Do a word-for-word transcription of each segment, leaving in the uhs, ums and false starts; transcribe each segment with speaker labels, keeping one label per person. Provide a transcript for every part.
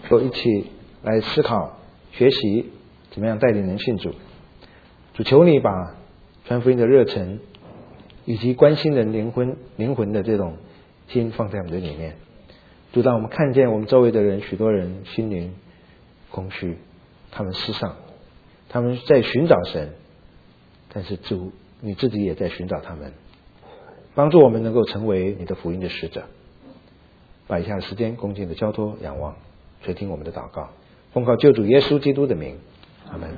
Speaker 1: 都一起来思考学习怎么样带领人信主。主求你把传福音的热忱以及关心人灵魂灵魂的这种心放在我们的里面。主，当我们看见我们周围的人，许多人心灵空虚，他们失丧，他们在寻找神，但是主你自己也在寻找他们，帮助我们能够成为你的福音的使者。把以下的时间恭敬的交托仰望，垂听我们的祷告，奉靠救主耶稣基督的名，阿们。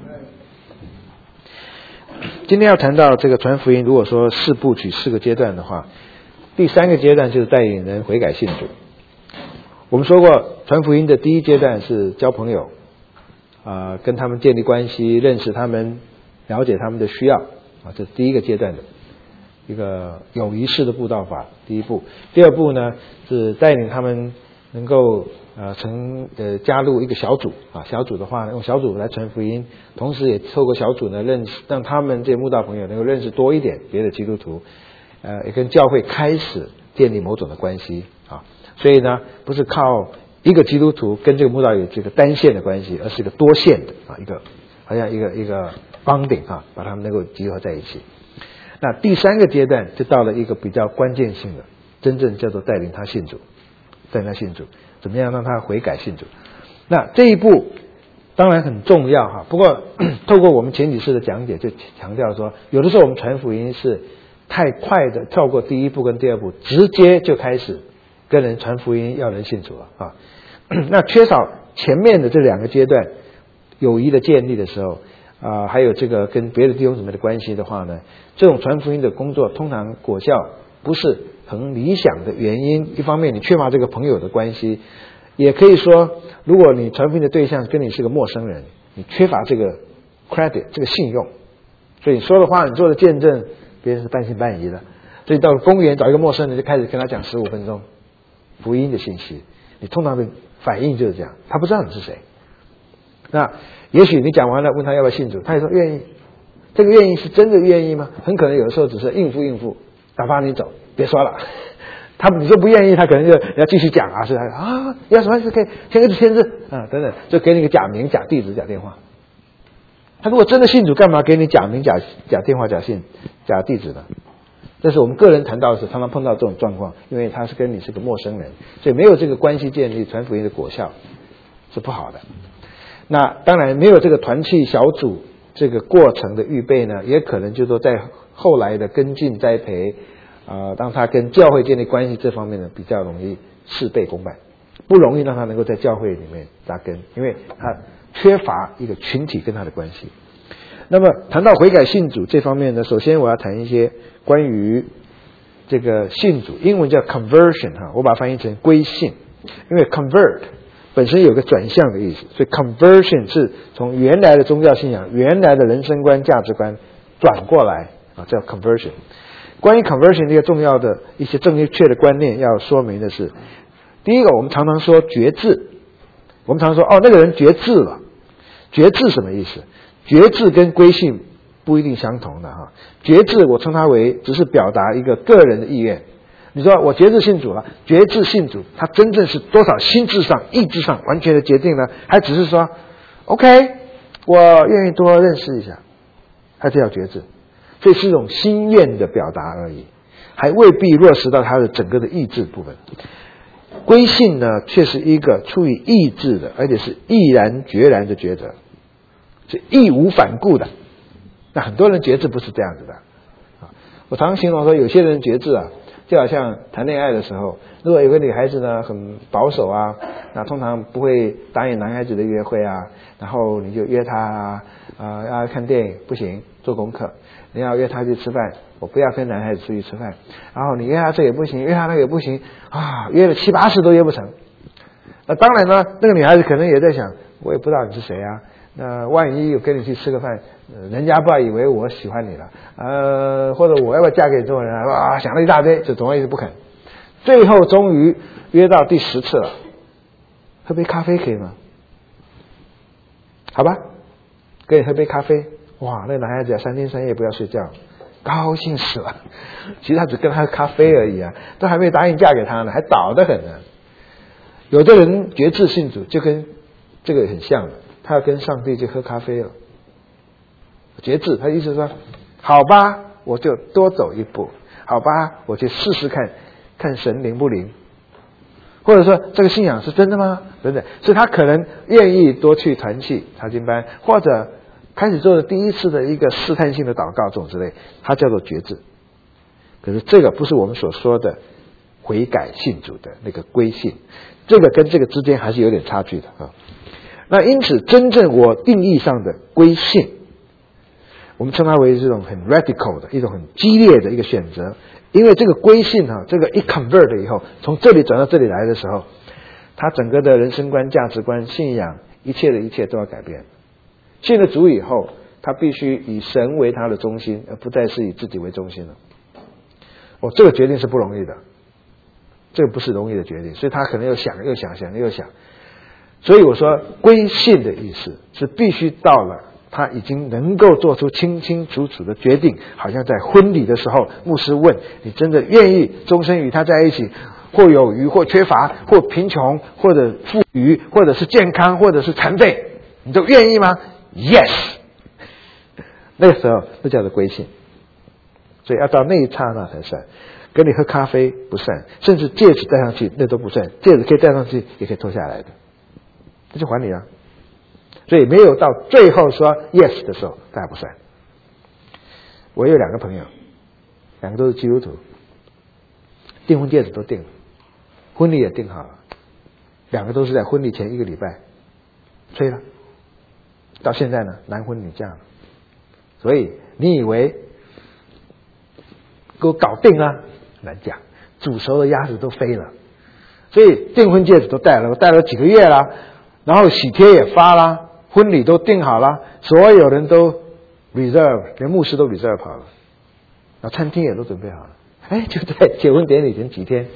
Speaker 1: 今天要谈到这个传福音，如果说四部曲四个阶段的话，第三个阶段就是带领人悔改信主。我们说过，传福音的第一阶段是交朋友，啊、呃，跟他们建立关系，认识他们，了解他们的需要，啊，这是第一个阶段的一个友谊式的布道法。第一步，第二步呢是带领他们能够呃成呃加入一个小组啊，小组的话用小组来传福音，同时也透过小组呢认识，让他们这些慕道朋友能够认识多一点别的基督徒，呃，也跟教会开始建立某种的关系啊。所以呢，不是靠一个基督徒跟这个慕道有这个单线的关系，而是一个多线的啊，一个好像一个一个帮顶啊，把他们能够集合在一起。那第三个阶段就到了一个比较关键性的，真正叫做带领他信主，带领他信主，怎么样让他悔改信主？那这一步当然很重要哈。不过透过我们前几次的讲解，就强调说，有的时候我们传福音是太快的跳过第一步跟第二步，直接就开始跟人传福音，要人信主了啊。那缺少前面的这两个阶段友谊的建立的时候啊、呃，还有这个跟别的弟兄姊妹的关系的话呢，这种传福音的工作通常果效不是很理想的原因，一方面你缺乏这个朋友的关系，也可以说如果你传福音的对象跟你是个陌生人，你缺乏这个 credit 这个信用，所以你说的话你做的见证别人是半信半疑的，所以到公园找一个陌生人就开始跟他讲十五分钟福音的信息，你通常的反应就是这样，他不知道你是谁。那也许你讲完了问他要不要信主，他也说愿意，这个愿意是真的愿意吗？很可能有的时候只是应付应付，打发你走，别说了。他你说不愿意，他可能就要继续讲啊，是啊，要什么事可以签个字签字啊等等，就给你个假名、假地址、假电话。他如果真的信主，干嘛给你假名、假假电话、假信、假地址呢？这是我们个人谈到的时候常常碰到这种状况，因为他是跟你是个陌生人，所以没有这个关系建立，传福音的果效是不好的。那当然没有这个团契小组这个过程的预备呢，也可能就是说在后来的跟进栽培啊、呃，当他跟教会建立关系这方面呢，比较容易事倍功半，不容易让他能够在教会里面扎根，因为他缺乏一个群体跟他的关系。那么谈到悔改信主这方面呢，首先我要谈一些关于这个信主，英文叫 conversion 哈，我把它翻译成归信，因为 convert 本身有个转向的意思，所以 conversion 是从原来的宗教信仰、原来的人生观、价值观转过来啊，叫 conversion。关于 conversion 这个重要的一些正确的观念要说明的是，第一个，我们常常说觉志，我们常说哦那个人觉志了，觉志什么意思？觉志跟归信不一定相同的哈。觉志我称它为只是表达一个个人的意愿。你说我觉志信主了，觉志信主，它真正是多少心智上、意志上完全的决定呢？还只是说 OK 我愿意多认识一下，它就叫觉志，所以是一种心愿的表达而已，还未必落实到它的整个的意志部分。归信呢却是一个出于意志的，而且是毅然决然的抉择，是义无反顾的。那很多人觉志不是这样子的啊。我常常形容说，有些人觉志啊，就好像谈恋爱的时候，如果有个女孩子呢很保守啊，那通常不会答应男孩子的约会啊，然后你就约她啊，呃、要看电影不行，做功课，你要约她去吃饭，我不要跟男孩子出去吃饭，然后你约她这也不行，约她那个也不行啊，约了七八次都约不成。那当然呢，那个女孩子可能也在想，我也不知道你是谁啊，那万一我跟你去吃个饭，呃、人家不要以为我喜欢你了，呃，或者我要不要嫁给这种人啊？哇，想了一大堆，就总而言之不肯。最后终于约到第十次了，喝杯咖啡可以吗？好吧，跟你喝杯咖啡。哇，那个男孩子三天三夜不要睡觉，高兴死了。其实他只跟他喝咖啡而已啊，都还没答应嫁给他呢，还倒得很呢。有的人觉志信主，就跟这个很像的，他要跟上帝去喝咖啡了。节制，他意思说，好吧，我就多走一步，好吧，我去试试看，看神灵不灵，或者说这个信仰是真的吗？等等，所以他可能愿意多去团契查经班，或者开始做了第一次的一个试探性的祷告这种之类，它叫做觉知。可是这个不是我们所说的悔改信主的那个归信，这个跟这个之间还是有点差距的啊。那因此，真正我定义上的归信，我们称它为这种很 radical 的一种很激烈的一个选择，因为这个归信哈、啊，这个一 convert 以后，从这里转到这里来的时候，他整个的人生观、价值观、信仰，一切的一切都要改变。信了主以后，他必须以神为他的中心，而不再是以自己为中心了。哦，这个决定是不容易的，这个不是容易的决定，所以他可能又想又想想又想。所以我说归信的意思是必须到了他已经能够做出清清楚楚的决定，好像在婚礼的时候，牧师问你真的愿意终身与他在一起，或有余或缺乏，或贫穷或者富裕，或者是健康或者是残废，你都愿意吗？ Yes。 那个时候那叫做归信。所以要到那一刹那才算，跟你喝咖啡不算，甚至戒指戴上去那都不算，戒指可以戴上去也可以脱下来的，那就还你啊。所以没有到最后说 yes 的时候，那还不算。我有两个朋友，两个都是基督徒，订婚戒指都订了，婚礼也订好了，两个都是在婚礼前一个礼拜催了，到现在呢男婚女嫁了。所以你以为给我搞定啊？难讲，煮熟的鸭子都飞了。所以订婚戒指都戴了，我戴了几个月了，然后喜帖也发了，婚礼都订好了，所有人都 reserve， 连牧师都 reserve 好了，然后餐厅也都准备好了。哎，就在结婚典礼前几天，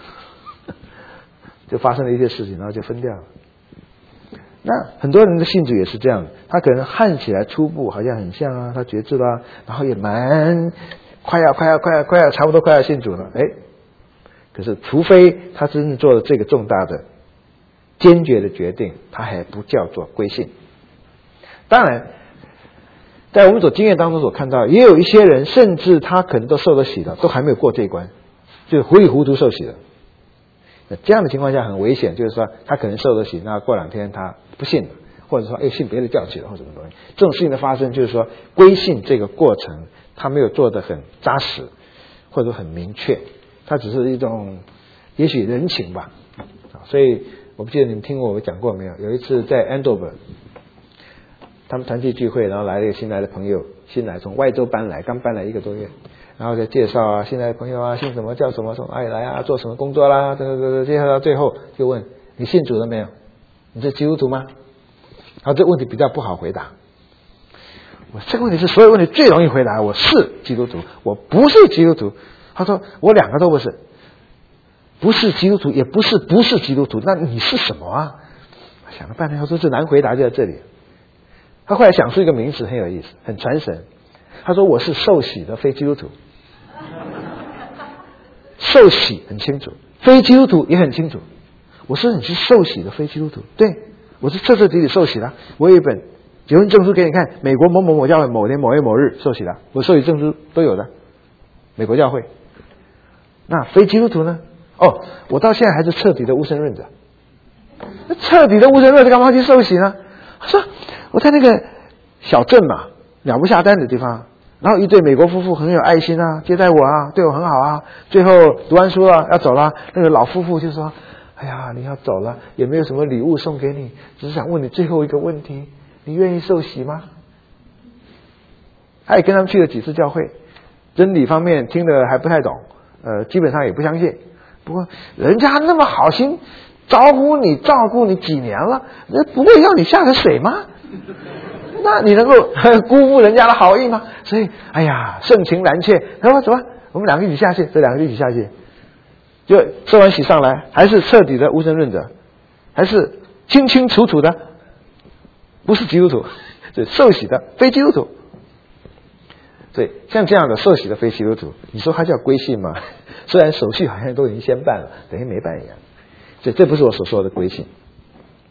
Speaker 1: 就发生了一些事情，然后就分掉了。那很多人的信主也是这样，他可能看起来初步好像很像啊，他觉知了，然后也蛮快要快要快要快要差不多快要信主了，哎，可是除非他真正做了这个重大的坚决的决定，他还不叫做归信。当然在我们所经验当中所看到，也有一些人甚至他可能都受了洗了，都还没有过这一关，就糊里糊涂受洗了。那这样的情况下很危险，就是说他可能受了洗，那过两天他不信了，或者说哎信别的教起了或者什么东西。这种事情的发生，就是说归信这个过程他没有做得很扎实，或者很明确，他只是一种也许人情吧。所以我不记得你们听过我讲过没有，有一次在 Andover 他们团契聚会，然后来了一个新来的朋友，新来从外州搬来，刚搬来一个多月，然后再介绍啊，新来的朋友啊，姓什么叫什么，从哪里来啊，做什么工作啦，这这这介绍到最后就问你信主了没有？你是基督徒吗？然后这个问题比较不好回答。我这个问题是所有问题最容易回答，我是基督徒，我不是基督徒。他说我两个都不是，不是基督徒，也不是不是基督徒，那你是什么啊？想了半天，他说这难回答就在这里。他后来想出一个名词很有意思，很传神。他说我是受洗的非基督徒。受洗很清楚，非基督徒也很清楚。我说你是受洗的非基督徒，对，我是彻彻底底受洗的。我有一本结婚证书给你看，美国某某某教会某年某月某日受洗的，我受洗证书都有的，美国教会。那非基督徒呢？哦，我到现在还是彻底的无神论者。那彻底的无神论者干嘛去受洗呢？他说我在那个小镇嘛，鸟不下蛋的地方，然后一对美国夫妇很有爱心啊，接待我啊，对我很好啊。最后读完书了要走了，那个老夫妇就说：“哎呀，你要走了，也没有什么礼物送给你，只是想问你最后一个问题，你愿意受洗吗？”他也跟他们去了几次教会，真理方面听得还不太懂，呃，基本上也不相信。不过人家那么好心招呼你照顾你几年了，人不会要你下个水吗？那你能够辜负人家的好意吗？所以哎呀盛情难却，他说怎么我们两个一起下去，这两个一起下去，就受完洗上来，还是彻底的无神论者，还是清清楚楚的不是基督徒，是受洗的非基督徒。所以像这样的受洗的非基督徒，你说他叫归信吗？虽然手续好像都已经先办了，等于没办一样。所以这不是我所说的归信。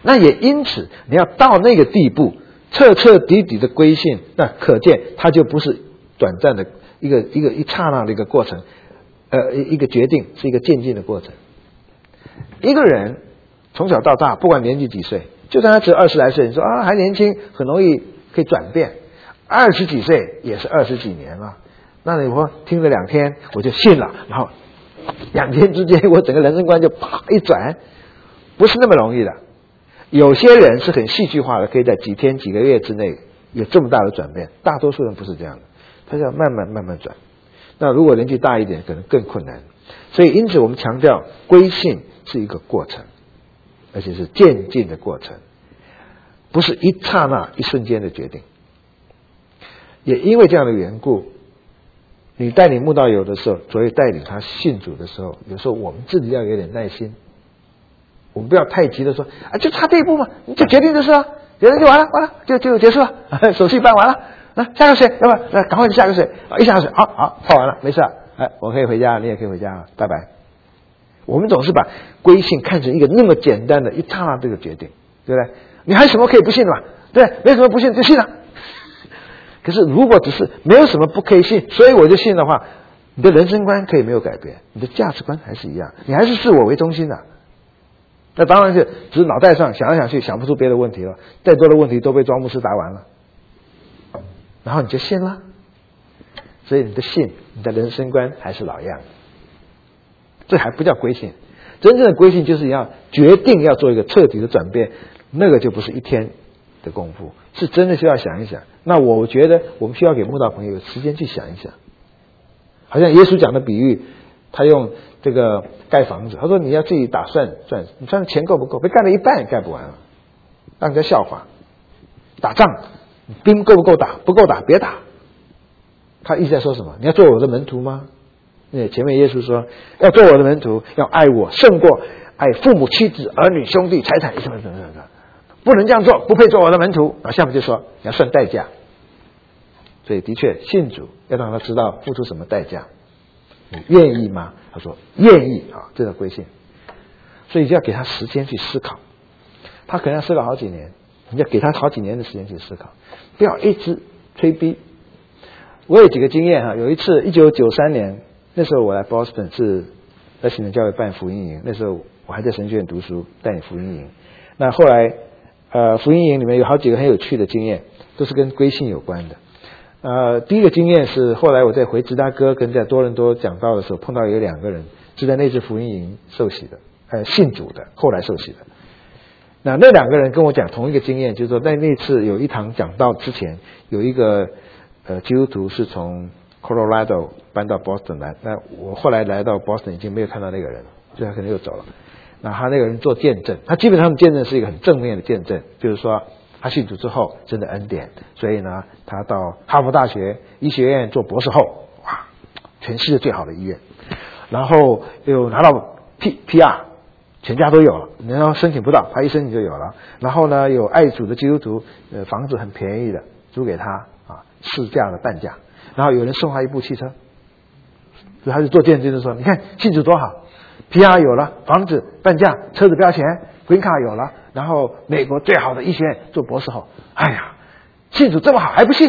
Speaker 1: 那也因此，你要到那个地步，彻彻底底的归信，那可见它就不是短暂的一个一个一刹那的一个过程，呃，一个决定是一个渐进的过程。一个人从小到大，不管年纪几岁，就算他只有二十来岁，你说啊还年轻，很容易可以转变。二十几岁也是二十几年了，那你说听了两天我就信了，然后两天之间我整个人生观就啪一转，不是那么容易的。有些人是很戏剧化的，可以在几天几个月之内有这么大的转变，大多数人不是这样的，他是要慢慢慢慢转。那如果年纪大一点，可能更困难。所以因此我们强调归信是一个过程，而且是渐进的过程，不是一刹那一瞬间的决定。也因为这样的缘故，你带领慕道友的时候，所谓带领他信主的时候，有时候我们自己要有点耐心，我们不要太急的说啊，就差这一步嘛，你就决定就是了，决定就完了，完了就就结束了，手续办完了，啊，下个水，要不那赶快下个水，啊，一下个水，好好泡完了，没事了，哎，我可以回家，你也可以回家了，拜拜。我们总是把归信看成一个那么简单的一刹那这个决定，对不对？你还有什么可以不信的嘛？对，没什么不信就信了。可是如果只是没有什么不可以信，所以我就信的话，你的人生观可以没有改变，你的价值观还是一样，你还是自我为中心的。那当然是只是脑袋上想来想去想不出别的问题了，再多的问题都被庄牧师答完了，然后你就信了。所以你的信，你的人生观还是老样，这还不叫归信。真正的归信就是要决定要做一个彻底的转变，那个就不是一天的功夫，是真的需要想一想。那我觉得我们需要给慕道朋友有时间去想一想。好像耶稣讲的比喻，他用这个盖房子，他说你要自己打算算，你算钱够不够？被盖了一半也盖不完了，让人家笑话。打仗兵够不够打？不够打别打。他一直在说什么？你要做我的门徒吗？那前面耶稣说要做我的门徒，要爱我胜过爱父母妻子儿女兄弟财产什么什么什么的，不能这样做，不配做我的门徒。然后下面就说你要算代价。所以的确信主要让他知道付出什么代价，你愿意吗？他说愿意啊，这个归信。所以就要给他时间去思考，他可能要思考好几年，你要给他好几年的时间去思考，不要一直催逼。我有几个经验哈，有一次一九九三年，那时候我来 Boston 是在新人教会办福音营，那时候我还在神学院读书，带领福音营。那后来呃福音营里面有好几个很有趣的经验，都是跟归信有关的。呃，第一个经验是后来我在回芝加哥跟在多伦多讲道的时候，碰到有两个人是在那次福音营受洗的，呃，信主的，后来受洗的。那那两个人跟我讲同一个经验，就是说在那次有一堂讲道之前，有一个呃基督徒是从 Colorado 搬到 Boston 来，那我后来来到 Boston 已经没有看到那个人了，所以他可能又走了。那他那个人做见证，他基本上的见证是一个很正面的见证，就是说他信主之后真的恩典，所以呢，他到哈佛大学医学院做博士后，哇，全世界最好的医院，然后又拿到 P PR， 全家都有了，然后申请不到，他一申请就有了。然后呢，有爱主的基督徒，呃，房子很便宜的租给他啊，市价的半价，然后有人送他一部汽车，所以他就做见证就说，你看信主多好 ，P R 有了，房子半价，车子不要钱 ，Green Card 有了。然后美国最好的医学院做博士后，哎呀，信主这么好还不信？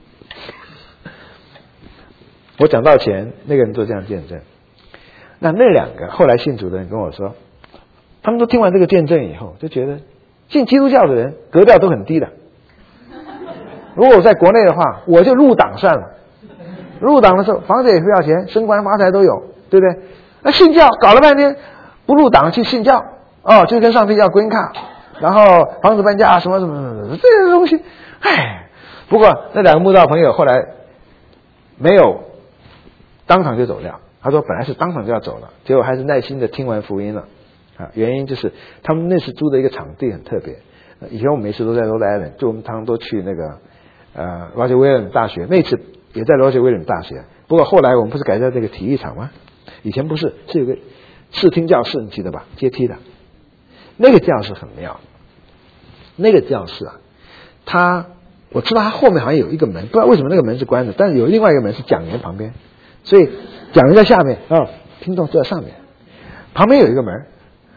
Speaker 1: 我讲到前那个人做这样见证，那那两个后来信主的人跟我说，他们都听完这个见证以后，就觉得信基督教的人格调都很低的。如果我在国内的话，我就入党算了。入党的时候，房子也不要钱，升官发财都有，对不对？那信教搞了半天，不入党去信教，哦，就跟上帝要green card。然后房子搬家什么什么什么这些东西，唉。不过那两个慕道朋友后来没有当场就走掉，他说本来是当场就要走了，结果还是耐心的听完福音了啊。原因就是他们那次租的一个场地很特别，以前我们每次都在 Rhode Island， 就我们常常都去那个呃 Roger Williams 大学，那次也在 Roger Williams 大学。不过后来我们不是改在这个体育场吗？以前不是，是有个视听教室，你记得吧？阶梯的。那个教室很妙，那个教室啊，它我知道它后面好像有一个门，不知道为什么那个门是关的，但是有另外一个门是讲员旁边，所以讲员在下面啊，听众就在上面，旁边有一个门，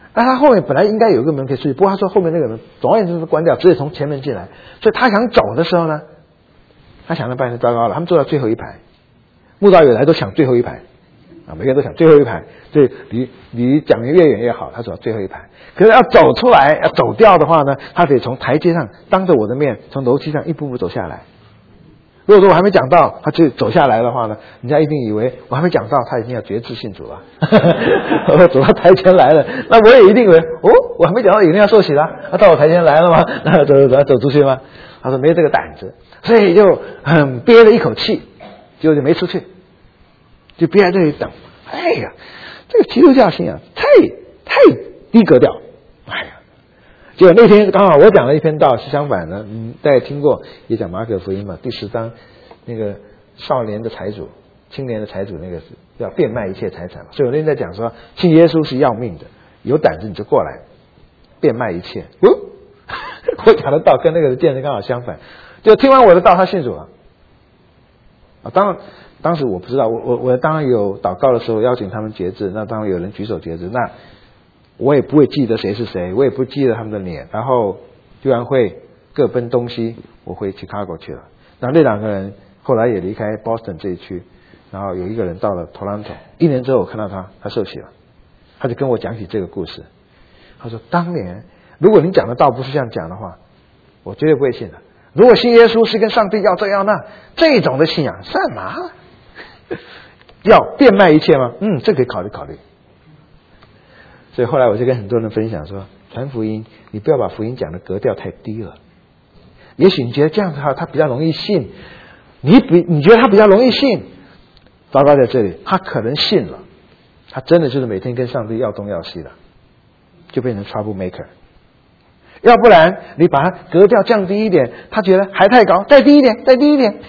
Speaker 1: 那他后面本来应该有一个门可以出去，不过他说后面那个门总而言之是关掉，直接从前门进来。所以他想走的时候呢，他想了半天，糟糕了，他们坐到最后一排，慕道友来都抢最后一排啊，每个人都抢最后一排，所以离离讲员越远越好，他走到最后一排。可是要走出来要走掉的话呢，他得从台阶上当着我的面从楼梯上一步步走下来。如果说我还没讲到，他就走下来的话呢，人家一定以为我还没讲到，他已经要决志信主了。我走到台前来了，那我也一定以为，哦，我还没讲到，一定要受洗了，他到我台前来了吗？那走走走走出去吗？他说没有这个胆子，所以就很憋了一口气，结果就没出去，就憋在这里等。哎呀，这个基督教信仰太太低格调，哎呀。结果那天刚好我讲了一篇道是相反的，嗯，大家听过也讲马可福音嘛，第十章那个少年的财主、青年的财主，那个是要变卖一切财产嘛。所以我那天在讲说，信耶稣是要命的，有胆子你就过来，变卖一切。哦，我讲的道跟那个见证刚好相反，就听完我的道，他信主了。啊，当然当时我不知道，我我我当然有祷告的时候邀请他们节制，那当然有人举手节制，那。我也不会记得谁是谁，我也不记得他们的脸。然后居然会各奔东西，我回 Chicago 去了。然后那两个人后来也离开 Boston 这一区，然后有一个人到了 Toronto。一年之后我看到他，他受洗了，他就跟我讲起这个故事。他说：“当年如果你讲的道不是这样讲的话，我绝对不会信的。如果信耶稣是跟上帝要这样那，这种的信仰干嘛？要变卖一切吗？嗯，这可以考虑考虑。”所以后来我就跟很多人分享说，传福音你不要把福音讲的格调太低了。也许你觉得这样子他他比较容易信，你比你觉得他比较容易信，糟糕在这里，他可能信了，他真的就是每天跟上帝要东要西的，就变成 trouble maker。要不然你把他格调降低一点，他觉得还太高，再低一点，再低一点。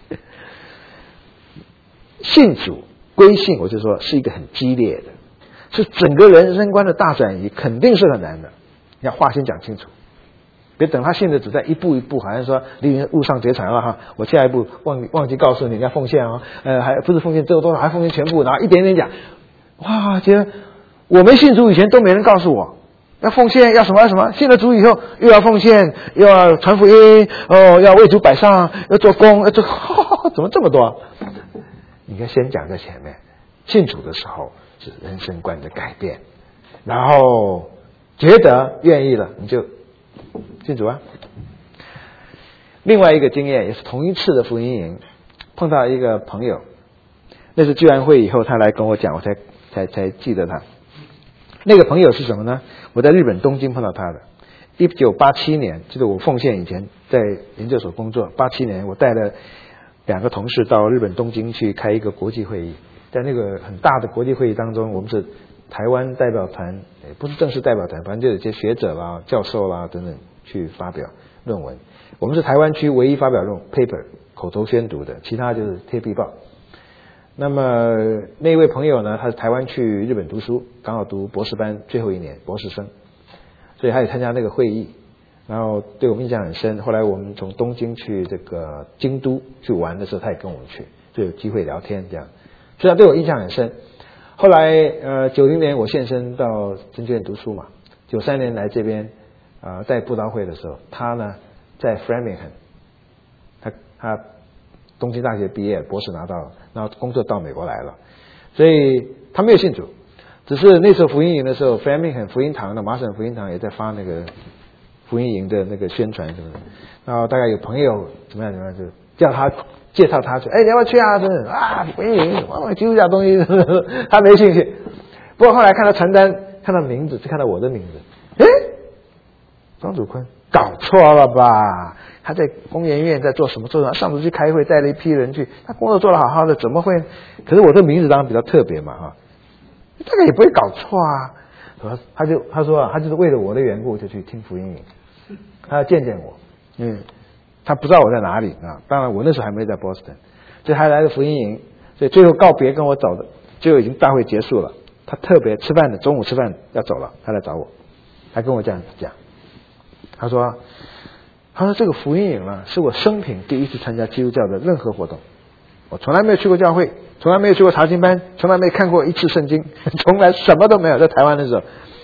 Speaker 1: 信主归信，我就说是一个很激烈的。是整个人生观的大转移，肯定是很难的。你要话先讲清楚，别等他信的只在一步一步，好像说你已经路上绝传了哈，我下一步忘忘记告诉你，你要奉献哦，呃，还不是奉献只有多少，还奉献全部，然后一点点讲，哇，觉得我没信主以前都没人告诉我要奉献，要什么要什么，信了主以后又要奉献，又要传福音，哦，要为主摆上，要做工，要做，呵呵怎么这么多？你应该先讲在前面，信主的时候。是人生观的改变，然后觉得愿意了，你就信主啊。另外一个经验也是同一次的福音营，碰到一个朋友，那是聚完会以后他来跟我讲，我才才才记得他。那个朋友是什么呢？我在日本东京碰到他的。一九八七年，就是我奉献以前在研究所工作，八七年我带了两个同事到日本东京去开一个国际会议。在那个很大的国际会议当中，我们是台湾代表团，不是正式代表团，反正就有些学者啦、教授啦等等去发表论文。我们是台湾区唯一发表论 paper 口头宣读的，其他就是贴壁报。那么那位朋友呢，他是台湾去日本读书，刚好读博士班最后一年，博士生，所以他也参加那个会议，然后对我们印象很深。后来我们从东京去这个京都去玩的时候，他也跟我们去，就有机会聊天这样。所以他对我印象很深。后来呃九零年我现身到真眷读书嘛，九三年来这边啊、呃、在布道会的时候，他呢在 Framingham， 他他东京大学毕业，博士拿到了，然后工作到美国来了，所以他没有信主，只是那时候福音营的时候 ，Framingham 福音堂的麻省福音堂也在发那个福音营的那个宣传什么的，然后大概有朋友怎么样怎么样就叫他。介绍他去，哎，你要不要去啊？真的啊，福音营，哇，基督教东西，呵呵他没兴趣。不过后来看到传单，看到名字，就看到我的名字，哎，庄祖坤，搞错了吧？他在工研院在做什么？做什么？上次去开会，带了一批人去，他工作做得好好的，怎么会？可是我这名字当然比较特别嘛，哈，这个也不会搞错啊。他就他说啊，他就是为了我的缘故就去听福音营，他要见见我，嗯。他不知道我在哪里啊，当然我那时候还没在波士顿，所以还来了福音营，所以最后告别跟我走的，最后已经大会结束了，他特别吃饭的，中午吃饭要走了，他来找我，还跟我这样子讲，他说，他说这个福音营呢，是我生平第一次参加基督教的任何活动，我从来没有去过教会，从来没有去过查经班，从来没有看过一次圣经，从来什么都没有，在台湾的时候，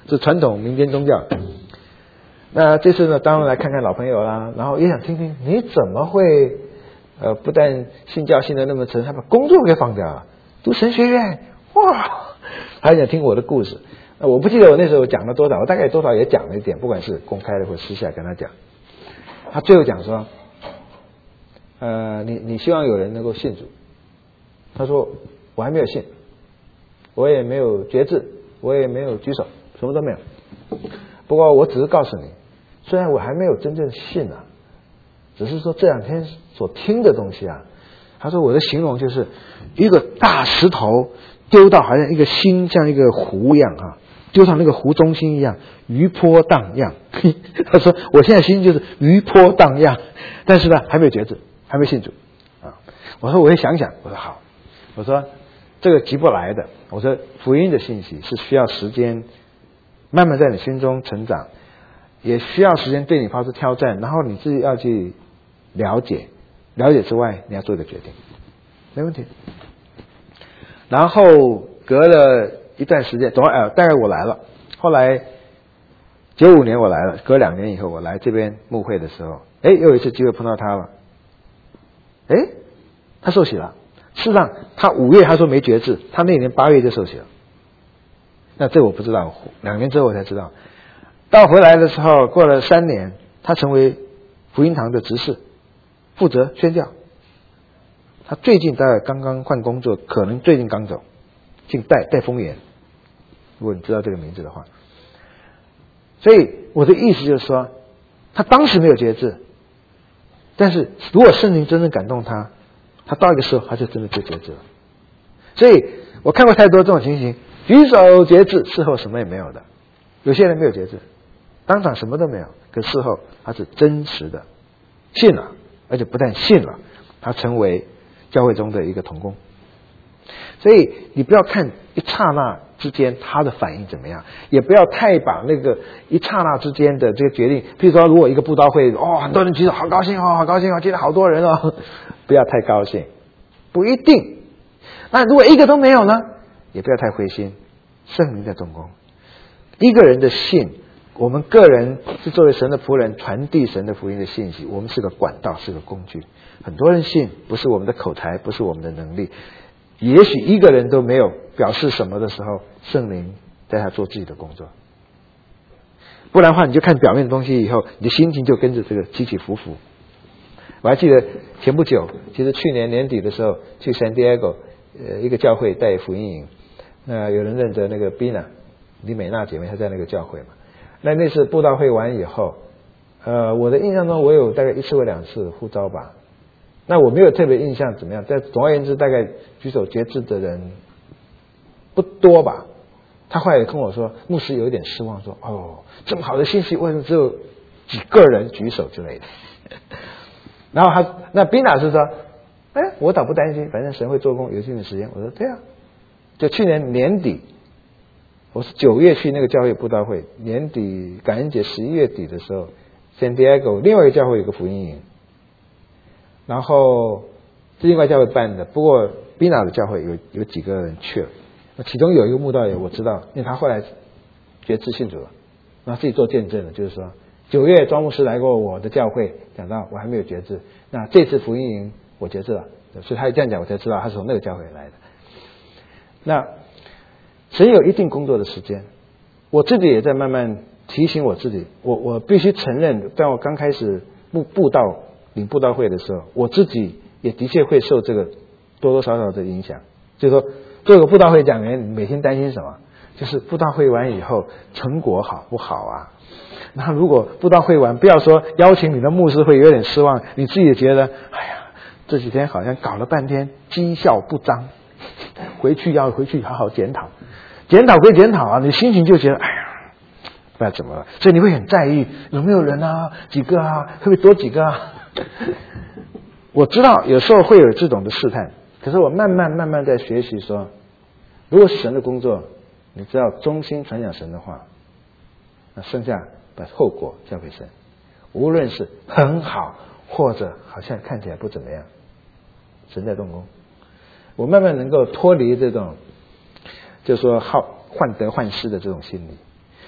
Speaker 1: 是传统民间宗教。那这次呢，当然来看看老朋友啦，然后也想听听你怎么会呃不但信教信得那么沉，还把工作给放掉了，读神学院，哇，还想听我的故事。呃，我不记得我那时候讲了多少，我大概多少也讲了一点，不管是公开的或私下跟他讲。他最后讲说，呃，你你希望有人能够信主。他说我还没有信，我也没有决志，我也没有举手，什么都没有。不过我只是告诉你，虽然我还没有真正信啊，只是说这两天所听的东西啊，他说我的形容就是一个大石头丢到好像一个心像一个湖一样啊，丢到那个湖中心一样，余波荡漾。他说我现在心就是余波荡漾，但是呢还没有决志，还没信主啊。我说我会想想，我说好，我说这个急不来的，我说福音的信息是需要时间慢慢在你心中成长，也需要时间对你发出挑战，然后你自己要去了解，了解之外你要做一个决定，没问题。然后隔了一段时间，总呃大概我来了，后来九五年我来了，隔两年以后我来这边牧会的时候，哎，又有一次机会碰到他了，哎，他受洗了。事实上他五月他说没决志，他那年八月就受洗了。那这我不知道，两年之后我才知道。到回来的时候，过了三年，他成为福音堂的执事，负责宣教。他最近大概刚刚换工作，可能最近刚走，姓戴，戴丰源。如果你知道这个名字的话，所以我的意思就是说，他当时没有决志，但是如果圣灵真正感动他，他到一个时候他就真的就决志了。所以我看过太多这种情形，举手决志，事后什么也没有的。有些人没有决志，当场什么都没有，可事后他是真实的信了，而且不但信了，他成为教会中的一个同工。所以你不要看一刹那之间他的反应怎么样，也不要太把那个一刹那之间的这个决定，譬如说如果一个布道会哦很多人举手，好高兴哦，好高兴哦，今天好多人哦，不要太高兴，不一定。那如果一个都没有呢，也不要太灰心，圣灵在动工。一个人的信，我们个人是作为神的仆人传递神的福音的信息，我们是个管道，是个工具。很多人信不是我们的口才，不是我们的能力，也许一个人都没有表示什么的时候，圣灵在他做自己的工作。不然的话你就看表面的东西以后，你的心情就跟着这个起起伏伏。我还记得前不久，其实去年年底的时候去 San Diego 呃一个教会带福音营，那有人认得那个 Bina 李美娜姐妹，她在那个教会嘛。那那次布道会完以后，呃，我的印象中我有大概一次或两次呼召吧。那我没有特别印象怎么样，但总而言之，大概举手决志的人不多吧。他后来也跟我说，牧师有一点失望，说：“哦，这么好的信息，为什么只有几个人举手之类的？”然后他那宾娜是说：“哎，我倒不担心，反正神会做工，有一定的时间。”我说：“对啊。”就去年年底。我是九月去那个教会布道会，年底感恩节十一月底的时候 ，San Diego 另外一个教会有个福音营，然后是另外教会办的，不过 Bina 的教会有有几个人去了，其中有一个慕道友我知道，因为他后来决志信主了，然后自己做见证了，就是说九月庄牧师来过我的教会，讲到我还没有决志，那这次福音营我决志了，所以他这样讲我才知道他是从那个教会来的。那神有一定工作的时间，我自己也在慢慢提醒我自己，我我必须承认，在我刚开始布布道领布道会的时候，我自己也的确会受这个多多少少的影响。就是说，做个布道会讲员，你每天担心什么？就是布道会完以后成果好不好啊？那如果布道会完，不要说邀请你的牧师会有点失望，你自己也觉得，哎呀，这几天好像搞了半天绩效不彰，回去要回去好好检讨。检讨归检讨啊，你心情就觉得哎呀，不知道怎么了，所以你会很在意有没有人啊，几个啊，会不会多几个啊？我知道有时候会有这种的试探，可是我慢慢慢慢在学习说，如果是神的工作，你只要忠心传讲神的话，那剩下把后果交给神，无论是很好或者好像看起来不怎么样，神在动工。我慢慢能够脱离这种就是说好患得患失的这种心理，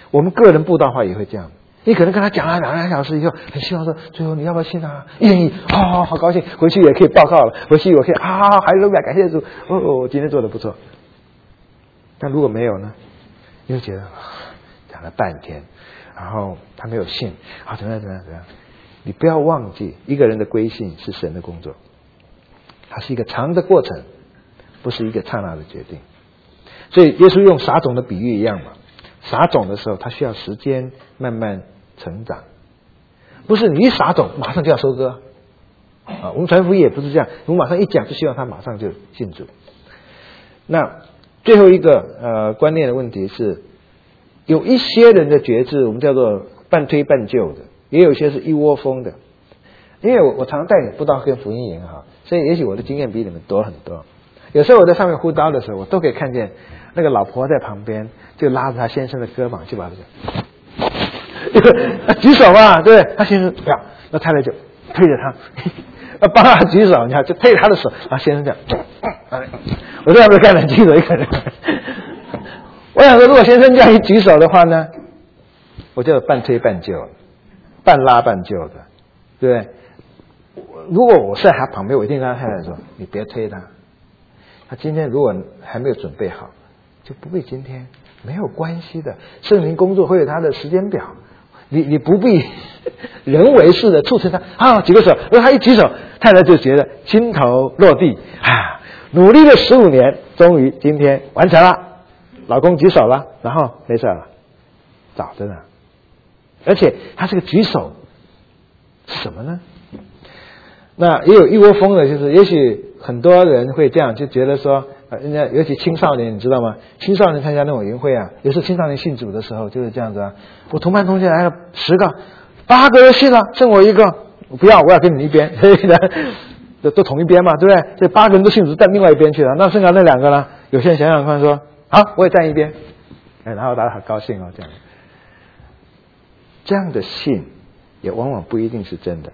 Speaker 1: 我们个人布道化也会这样。你可能跟他讲了两个小时以后，很希望说，最后你要不要信啊？愿意，哦，好高兴，回去也可以报告了，回去我可以啊，还是感谢主，哦，我今天做的不错。但如果没有呢，你就觉得讲了半天，然后他没有信，啊，怎么样怎么样怎么样？你不要忘记，一个人的归信是神的工作，它是一个长的过程，不是一个刹那的决定。所以耶稣用撒种的比喻一样嘛，撒种的时候，他需要时间慢慢成长，不是你一撒种马上就要收割啊。我们传福音也不是这样，我们马上一讲就希望他马上就信主。那最后一个呃观念的问题是，有一些人的决志我们叫做半推半就的，也有一些是一窝蜂的。因为我我常带你布道跟福音营哈，所以也许我的经验比你们多很多。有时候我在上面呼召的时候，我都可以看见那个老婆在旁边就拉着她先生的胳膀，就把这个举手嘛，对不对？他先生不要，那太太就推着他，要帮他举手，你看就推着他的手，然后先生这样，我这样子看得清楚一个人。我想说，如果先生这样一举手的话呢，我就半推半就，半拉半就的，对不对？如果我在他旁边，我一定跟他太太说：“你别推他，他今天如果还没有准备好，就不必今天，没有关系的。圣灵工作会有他的时间表，你你不必人为式的促成他啊，举个手。如果他一举手，太太就觉得心头落地啊，努力了十五年，终于今天完成了，老公举手了，然后没事了，早着呢。而且他这个举手是什么呢？那也有一窝蜂的，就是也许很多人会这样，就觉得说，呃，人家尤其青少年，你知道吗？青少年参加那种营会啊，有时候青少年信主的时候就是这样子啊。我同班同学来了十个，八个人信了，剩我一个，不要，我要跟你一边，所以呢，都都同一边嘛，对不对？这八个人都信主，站另外一边去了，那剩下那两个呢？有些人想想看说，好，我也站一边，哎，然后大家很高兴哦，这样。这样的信也往往不一定是真的。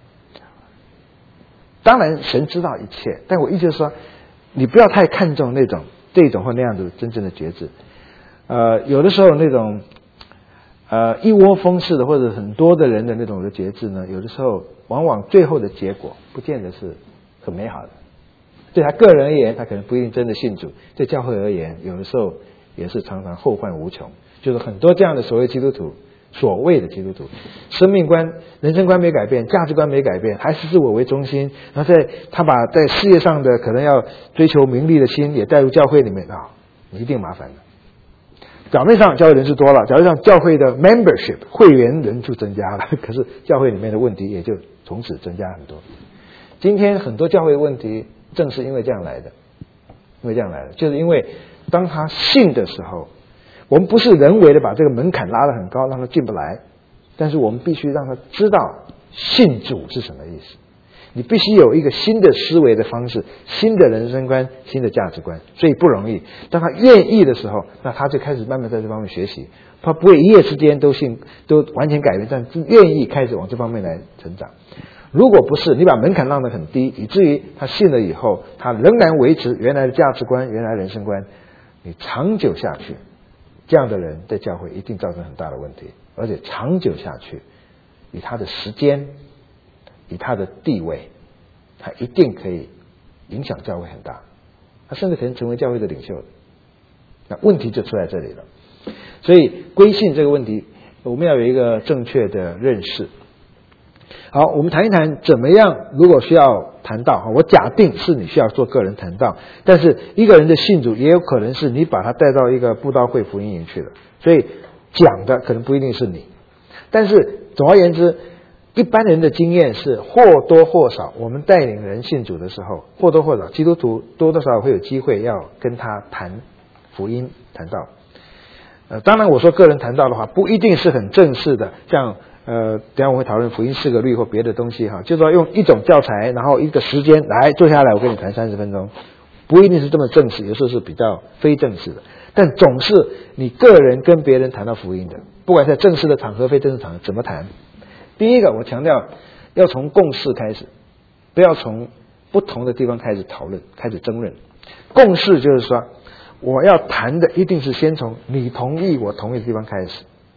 Speaker 1: 当然神知道一切，但我意思就是说，你不要太看重那种这种或那样的真正的觉知。呃，有的时候那种呃一窝蜂式的或者很多的人的那种的觉知呢，有的时候往往最后的结果不见得是很美好的。对他个人而言，他可能不一定真的信主；对教会而言，有的时候也是常常后患无穷。就是很多这样的所谓基督徒。所谓的基督徒，生命观、人生观没改变，价值观没改变，还是自我为中心。然后在他把在事业上的可能要追求名利的心也带入教会里面啊，一定麻烦的。表面上教会人数多了，表面上教会的 membership 会员人数增加了，可是教会里面的问题也就从此增加很多。今天很多教会的问题正是因为这样来的，因为这样来的，就是因为当他信的时候。我们不是人为的把这个门槛拉得很高，让他进不来，但是我们必须让他知道信主是什么意思。你必须有一个新的思维的方式，新的人生观，新的价值观，所以不容易。当他愿意的时候，那他就开始慢慢在这方面学习。他不会一夜之间都信都完全改变，但是愿意开始往这方面来成长。如果不是，你把门槛让得很低，以至于他信了以后，他仍然维持原来的价值观、原来人生观，你长久下去。这样的人在教会一定造成很大的问题，而且长久下去，以他的时间，以他的地位，他一定可以影响教会很大，他甚至可能成为教会的领袖。那问题就出在这里了。所以归信这个问题，我们要有一个正确的认识。好，我们谈一谈怎么样，如果需要谈道，我假定是你需要做个人谈道，但是一个人的信主也有可能是你把他带到一个布道会福音营去了，所以讲的可能不一定是你。但是总而言之，一般人的经验是或多或少，我们带领人信主的时候，或多或少基督徒多多少少会有机会要跟他谈福音谈道。呃，当然我说个人谈道的话，不一定是很正式的，像呃，等一下我会讨论福音四个律或别的东西哈，就是说用一种教材，然后一个时间来坐下来，我跟你谈三十分钟，不一定是这么正式，有时候是比较非正式的，但总是你个人跟别人谈到福音的，不管在正式的场合、非正式场合怎么谈。第一个，我强调要从共识开始，不要从不同的地方开始讨论、开始争论。共识就是说，我要谈的一定是先从你同意我同意的地方开始，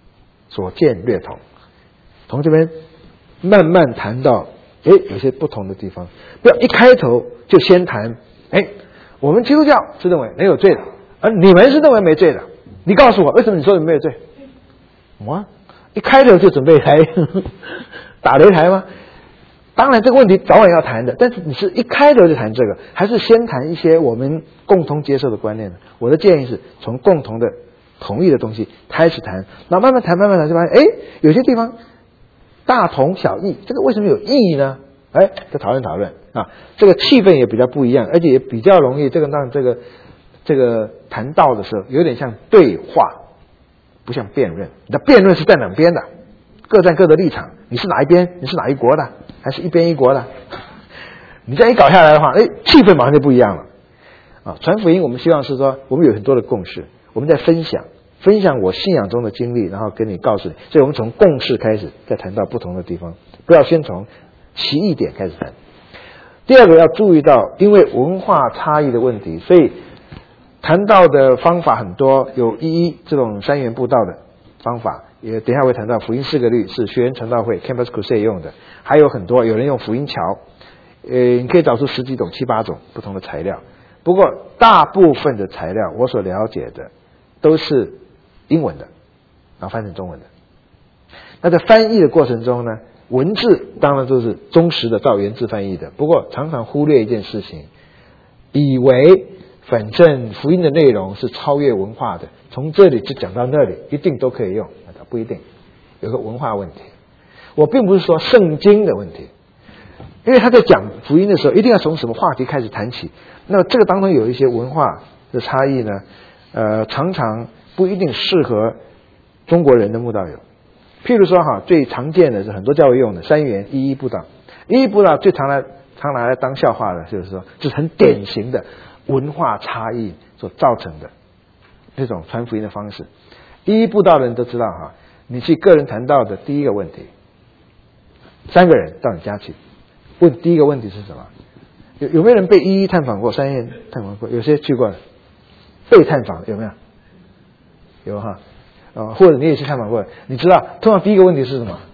Speaker 1: 所见略同。从这边慢慢谈到，哎，有些不同的地方。不要一开头就先谈，哎，我们基督教是认为没有罪的，而你们是认为没罪的。你告诉我，为什么你说你没有罪？我一开头就准备来打擂台吗？当然这个问题早晚要谈的，但是你是一开头就谈这个，还是先谈一些我们共同接受的观念呢？我的建议是从共同的同意的东西开始谈，然后慢慢谈慢慢谈就发现，哎，有些地方大同小异，这个为什么有异呢？哎，再讨论讨论啊，这个气氛也比较不一样，而且也比较容易这个让这个这个谈道的时候有点像对话，不像辩论。你的辩论是站两边的，各站各的立场，你是哪一边？你是哪一国的？还是一边一国的？你这样一搞下来的话，哎，气氛马上就不一样了。啊，传福音我们希望是说，我们有很多的共识，我们在分享，分享我信仰中的经历，然后跟你告诉你。所以我们从共识开始，再谈到不同的地方，不要先从奇异点开始谈。第二个要注意到，因为文化差异的问题，所以谈到的方法很多，有一这种三元布道的方法，也等一下会谈到福音四个律是学员传道会 Campus Crusade 用的，还有很多有人用福音桥，呃，你可以找出十几种、七八种不同的材料。不过大部分的材料我所了解的都是英文的，然后翻成中文的。那在翻译的过程中呢，文字当然都是忠实的照原字翻译的，不过常常忽略一件事情，以为反正福音的内容是超越文化的，从这里就讲到那里一定都可以用，不一定，有个文化问题。我并不是说圣经的问题，因为他在讲福音的时候一定要从什么话题开始谈起，那么这个当中有一些文化的差异呢，呃，常常不一定适合中国人的慕道友。譬如说哈，最常见的是很多教会用的三元一一布道，一一布道最常来常拿来当笑话的，就是说这是很典型的文化差异所造成的这种传福音的方式。一一布道的人都知道哈，你去个人谈道的第一个问题，三个人到你家去，问第一个问题是什么？有有没有人被一一探访过？三一探访过？有些去过了，被探访有没有？有哈。哦，或者你也去探访过，你知道通常第一个问题是什么？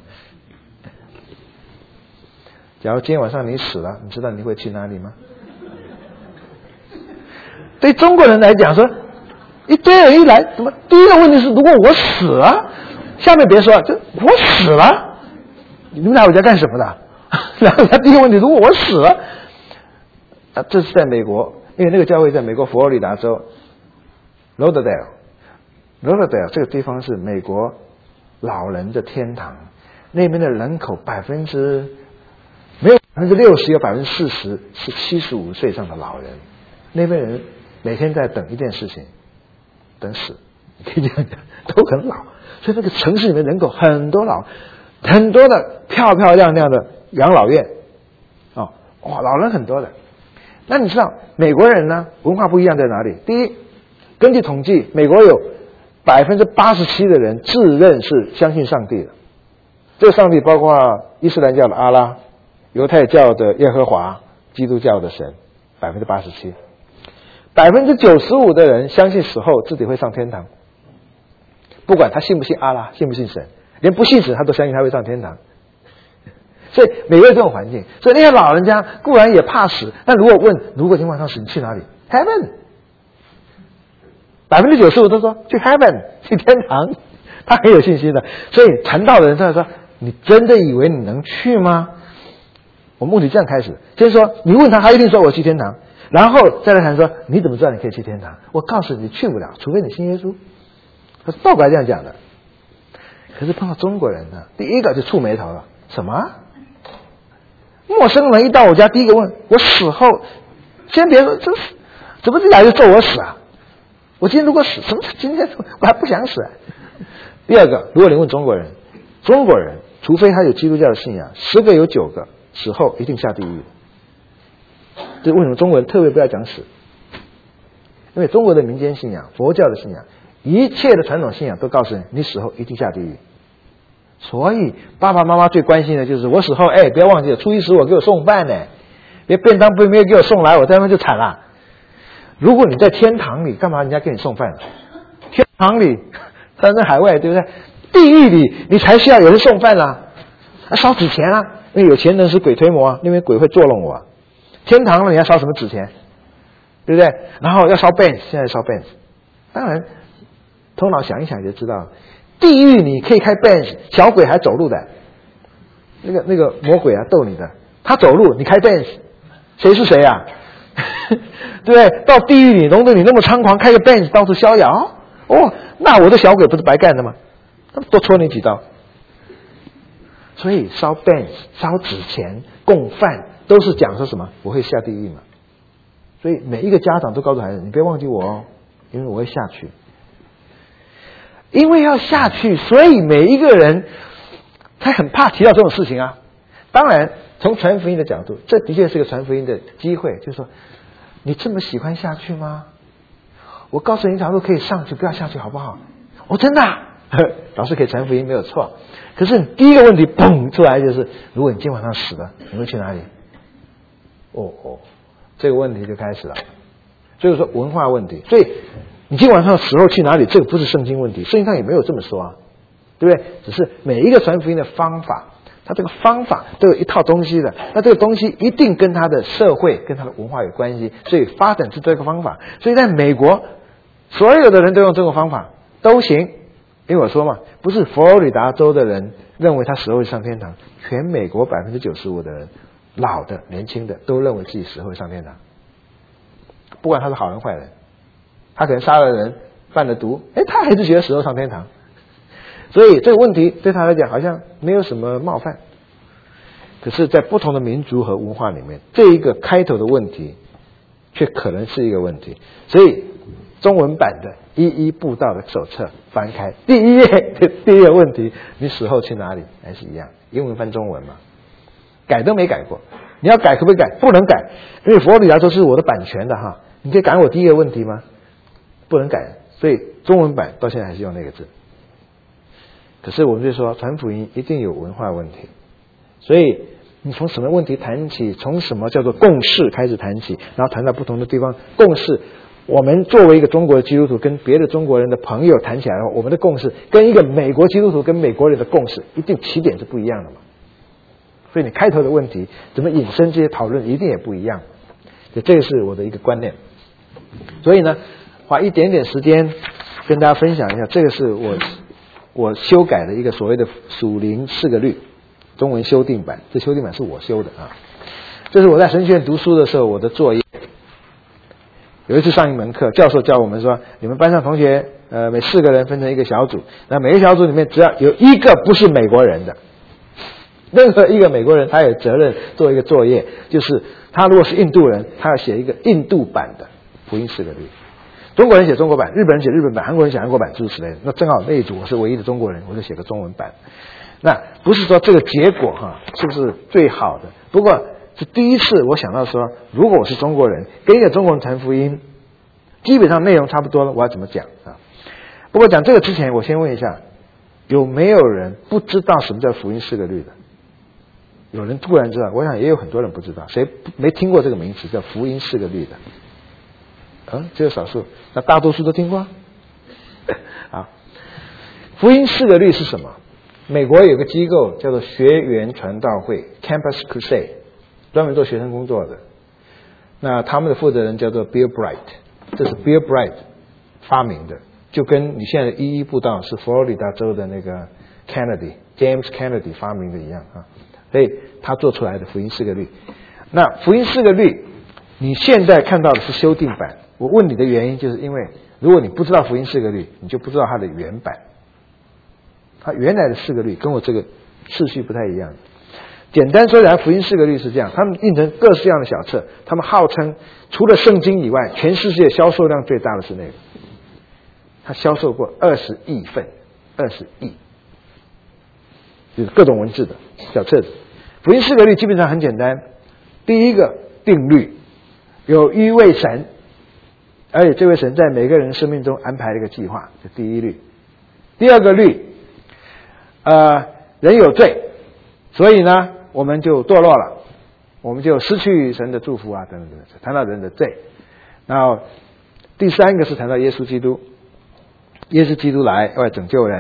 Speaker 1: 假如今天晚上你死了，你知道你会去哪里吗？对中国人来讲说，一堆人一来，怎么第一个问题是如果我死了，下面别说，就我死了，你们来我家干什么的？然后他第一个问题，如果我死了，啊，这是在美国，因为那个教会在美国佛罗里达州 Lauderdale。Lauderdale 这个地方是美国老人的天堂，那边的人口百分之没有百分之六十，有百分之四十是七十五岁以上的老人。那边人每天在等一件事情，等死，可以这样讲，都很老。所以那个城市里面人口很多老，很多的漂漂亮亮的养老院，哦，哇，老人很多的。那你知道美国人呢文化不一样在哪里？第一，根据统计，美国有百分之八十七的人自认是相信上帝的，这个上帝包括伊斯兰教的阿拉、犹太教的耶和华、基督教的神，百分之八十七。百分之九十五的人相信死后自己会上天堂，不管他信不信阿拉，信不信神，连不信神他都相信他会上天堂。所以美国这种环境，所以那些老人家固然也怕死，但如果问如果今晚上死你去哪里 ？Heaven。百分之九十五都说去 heaven 去天堂，他很有信心的。所以传道的人他说：“你真的以为你能去吗？”我目的这样开始，先说你问他，他一定说我去天堂，然后再来谈说你怎么知道你可以去天堂？我告诉你去不了，除非你信耶稣。他是倒过来这样讲的。可是碰到中国人呢，第一个就触眉头了，什么？陌生人一到我家，第一个问我死后，先别说这怎么这来就咒我死啊？我今天如果死，什么？今天我还不想死、啊。第二个，如果你问中国人，中国人除非他有基督教的信仰，十个有九个死后一定下地狱。这为什么中国人特别不要讲死？因为中国的民间信仰、佛教的信仰、一切的传统信仰都告诉你，你死后一定下地狱。所以爸爸妈妈最关心的就是我死后，哎，不要忘记了初一十五给我送饭呢，别便当不没有给我送来，我在那边就惨了。如果你在天堂里，干嘛人家给你送饭？天堂里，山珍海味，对不对？ 地狱里你才需要有人送饭啦、啊，烧纸钱啊，因为有钱人是鬼推磨啊，因为鬼会捉弄我、啊。天堂了你要烧什么纸钱，对不对？然后要烧 Benz， 现在烧 Benz， 当然头脑想一想就知道，地狱你可以开 Benz， 小鬼还走路的，那个那个魔鬼啊逗你的，他走路你开 Benz， 谁是谁啊？对不对？到地狱里弄得你那么猖狂，开个 Benz 到处逍遥，哦，那我的小鬼不是白干的吗？多戳你几刀。所以烧 Benz、烧纸钱、供饭，都是讲说什么？我会下地狱嘛。所以每一个家长都告诉孩子，你别忘记我哦，因为我会下去。因为要下去，所以每一个人他很怕提到这种事情啊。当然，从传福音的角度，这的确是个传福音的机会，就是说，你这么喜欢下去吗？我告诉你一条路可以上去，不要下去好不好？哦，真的、啊，老师可以传福音没有错。可是第一个问题砰出来就是，如果你今晚上死了，你会去哪里？哦哦，这个问题就开始了。所以说文化问题，所以你今晚上死后去哪里？这个不是圣经问题，圣经上也没有这么说啊，对不对？只是每一个传福音的方法，它这个方法都有一套东西的，那这个东西一定跟它的社会、跟它的文化有关系，所以发展出这个方法。所以在美国，所有的人都用这个方法都行。因为我说嘛，不是佛罗里达州的人认为他死后会上天堂，全美国百分之九十五的人，老的、年轻的都认为自己死后会上天堂，不管他是好人坏人，他可能杀了人、贩了毒，哎，他还是觉得死后上天堂。所以这个问题对他来讲好像没有什么冒犯，可是，在不同的民族和文化里面，这一个开头的问题，却可能是一个问题。所以，中文版的一一布道的手册翻开第一页，第一个问题，你死后去哪里？还是一样，英文翻中文嘛，改都没改过。你要改可不可以改？不能改，因为佛罗里达州是我的版权的哈。你可以改我第一个问题吗？不能改。所以中文版到现在还是用那个字。可是我们就说，传福音一定有文化问题，所以你从什么问题谈起？从什么叫做共识开始谈起，然后谈到不同的地方共识。我们作为一个中国的基督徒，跟别的中国人的朋友谈起来的话，我们的共识跟一个美国基督徒跟美国人的共识，一定起点是不一样的嘛。所以你开头的问题怎么引申这些讨论，一定也不一样。所以这个是我的一个观念。所以呢，花一点点时间跟大家分享一下，这个是我我修改的一个所谓的属灵四个律中文修订版。这修订版是我修的啊。这是我在神学院读书的时候我的作业。有一次上一门课，教授教我们说，你们班上同学呃每四个人分成一个小组，那每个小组里面只要有一个不是美国人的，任何一个美国人他有责任做一个作业，就是他如果是印度人，他要写一个印度版的福音四个律，中国人写中国版，日本人写日本版，韩国人写韩国版，诸如此类的。那正好那一组我是唯一的中国人，我就写个中文版。那不是说这个结果哈是不是最好的，不过是第一次我想到说，如果我是中国人跟一个中国人谈福音，基本上内容差不多了，我要怎么讲啊？不过讲这个之前，我先问一下，有没有人不知道什么叫福音四个律的？有人突然知道，我想也有很多人不知道，谁没听过这个名词叫福音四个律的？啊，只有少数，那大多数都听过。啊，福音四个律是什么？美国有个机构叫做学园传道会 Campus Crusade， 专门做学生工作的。那他们的负责人叫做 Bill Bright， 这是 Bill Bright 发明的，就跟你现在的一一布道是佛罗里达州的那个 Kennedy James Kennedy 发明的一样啊。所以他做出来的福音四个律。那福音四个律，你现在看到的是修订版。我问你的原因，就是因为如果你不知道福音四个律，你就不知道它的原版。它原来的四个律跟我这个次序不太一样。简单说来，福音四个律是这样，他们印成各式各样的小册，他们号称除了圣经以外，全世界销售量最大的是那个，他销售过二十亿份，二十亿，就是各种文字的小册子。福音四个律基本上很简单，第一个定律，有一位神，而且这位神在每个人生命中安排了一个计划，这第一律。第二个律，呃，人有罪，所以呢，我们就堕落了，我们就失去神的祝福啊，等等等等，谈到人的罪。然后第三个是谈到耶稣基督，耶稣基督来要拯救人，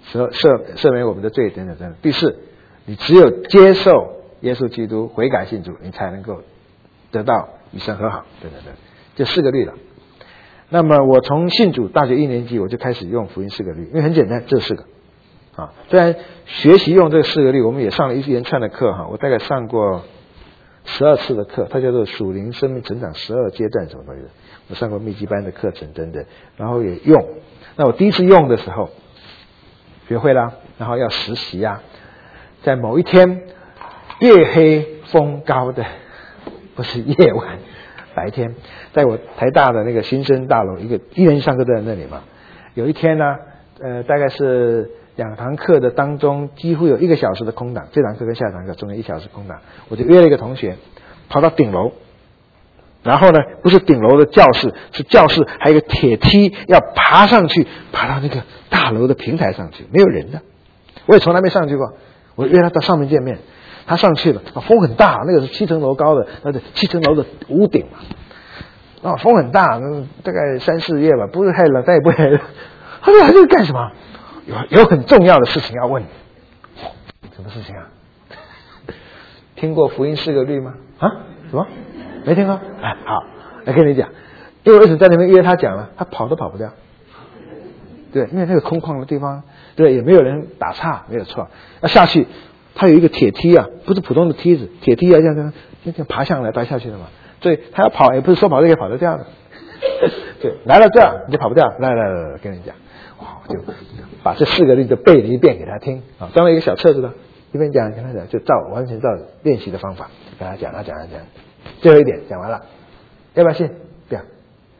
Speaker 1: 赦赦赦免我们的罪等等等等。第四，你只有接受耶稣基督悔改信主，你才能够得到与神和好等等等，这四个律了。那么我从信主大学一年级我就开始用福音四个律，因为很简单，这四个啊。虽然学习用这四个律，我们也上了一连串的课哈，我大概上过十二次的课，它叫做属灵生命成长十二阶段什么东西的，我上过密集班的课程等等，然后也用。那我第一次用的时候学会了，然后要实习啊，在某一天月黑风高的，不是夜晚，白天，在我台大的那个新生大楼，一个一年级上课都在那里嘛。有一天呢，呃，大概是两堂课的当中，几乎有一个小时的空档，这堂课跟下堂课中间一小时空档，我就约了一个同学，跑到顶楼，然后呢，不是顶楼的教室，是教室还有一个铁梯，要爬上去，爬到那个大楼的平台上去，没有人的，我也从来没上去过，我约他到上面见面。他上去了，风很大，那个是七层楼高的，那是七层楼的屋顶嘛，啊，风很大，大概三四页吧，不是太冷，但也不太热。他说：“这是干什么？有有很重要的事情要问。什么事情啊？听过福音四个律吗？啊？什么？没听过？哎，好，来跟你讲，因为为什么在那边约他讲了，他跑都跑不掉。对，因为那个空旷的地方，对，也没有人打岔，没有错，要下去。”它有一个铁梯啊，不是普通的梯子，铁梯啊，这样这样这样爬上来爬下去的嘛。所以他要跑，也不是说跑就可以跑得掉的。对，来了这样你就跑不掉。来来来来，跟你讲，哇，就把这四个律就背了一遍给他听啊，装了一个小册子的，一边讲跟他讲，就照完全照练习的方法跟他讲，他讲他讲。最后一点讲完了，要不要信？不要。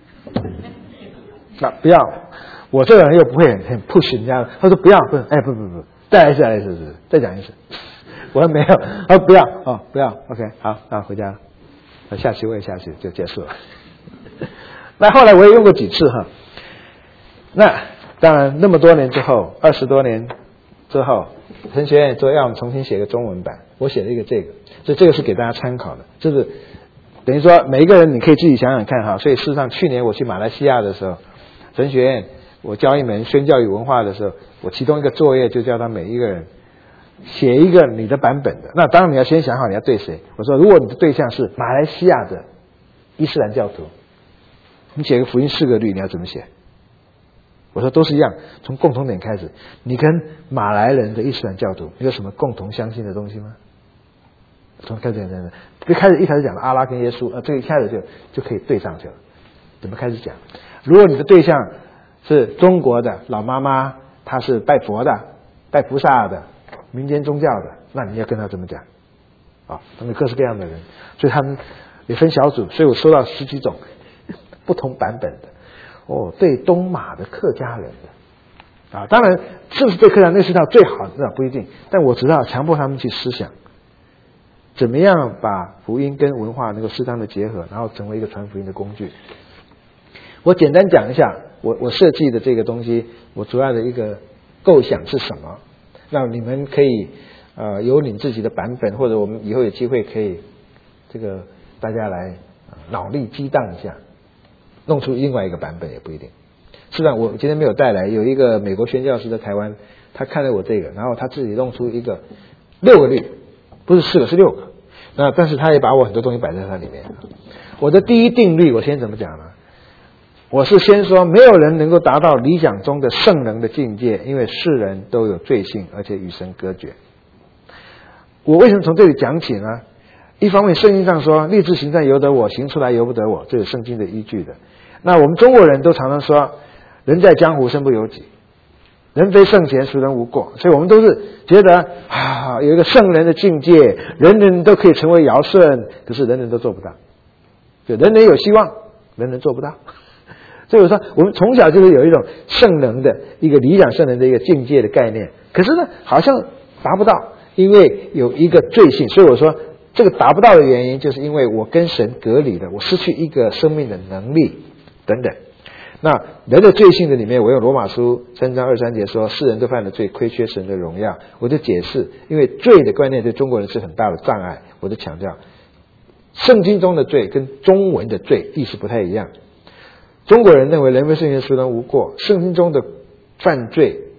Speaker 1: 那不要，我这个人又不会很很 push 人家，他说不要，不，哎不不不。再来一次，再来一次，再讲一次。我说没有，他说不要哦，不要 ，OK， 好，那回家，下去我也下去就结束了。那后来我也用过几次哈。那当然，那么多年之后，二十多年之后，神学院说要我们重新写个中文版，我写了一个这个，所以这个是给大家参考的，就是等于说每一个人你可以自己想想看哈。所以事实上，去年我去马来西亚的时候，神学院我教一门宣教与文化的时候。我其中一个作业就叫他每一个人写一个你的版本的，那当然你要先想好你要对谁。我说如果你的对象是马来西亚的伊斯兰教徒，你写个福音四个律你要怎么写？我说都是一样，从共同点开始。你跟马来人的伊斯兰教徒有什么共同相信的东西吗？从开始讲讲，一开始一开始讲阿拉跟耶稣，呃，这个一开始就就可以对上去了。怎么开始讲？如果你的对象是中国的老妈妈，他是拜佛的、拜菩萨的、民间宗教的，那你要跟他怎么讲？啊，他们各式各样的人，所以他们也分小组，所以我收到十几种不同版本的。哦，对东马的客家人的，啊，当然是不是对客家那是套最好的，那不一定，但我知道强迫他们去思想，怎么样把福音跟文化能够适当的结合，然后成为一个传福音的工具。我简单讲一下。我我设计的这个东西，我主要的一个构想是什么？那你们可以呃有你自己的版本，或者我们以后有机会可以这个大家来、呃、脑力激荡一下，弄出另外一个版本也不一定。事实上，我今天没有带来，有一个美国宣教师在台湾，他看了我这个，然后他自己弄出一个六个律，不是四个是六个。那但是他也把我很多东西摆在它里面。我的第一定律，我先怎么讲呢？我是先说，没有人能够达到理想中的圣人的境界，因为世人都有罪性，而且与神隔绝。我为什么从这里讲起呢？一方面，圣经上说，立志行善由得我，行出来由不得我，这是圣经的依据的。那我们中国人都常常说，人在江湖身不由己，人非圣贤孰能无过，所以我们都是觉得啊，有一个圣人的境界，人人都可以成为尧舜，可是人人都做不到，就人人有希望，人人做不到。所以我说，我们从小就是有一种圣人的一个理想圣人的一个境界的概念，可是呢，好像达不到，因为有一个罪性。所以我说，这个达不到的原因，就是因为我跟神隔离了，我失去一个生命的能力等等。那人的罪性的里面，我用罗马书三章二三节说，世人都犯了罪，亏缺神的荣耀。我就解释，因为罪的观念对中国人是很大的障碍，我就强调，圣经中的罪跟中文的罪意思不太一样。中国人认为人非圣贤孰能无过，圣经中的犯罪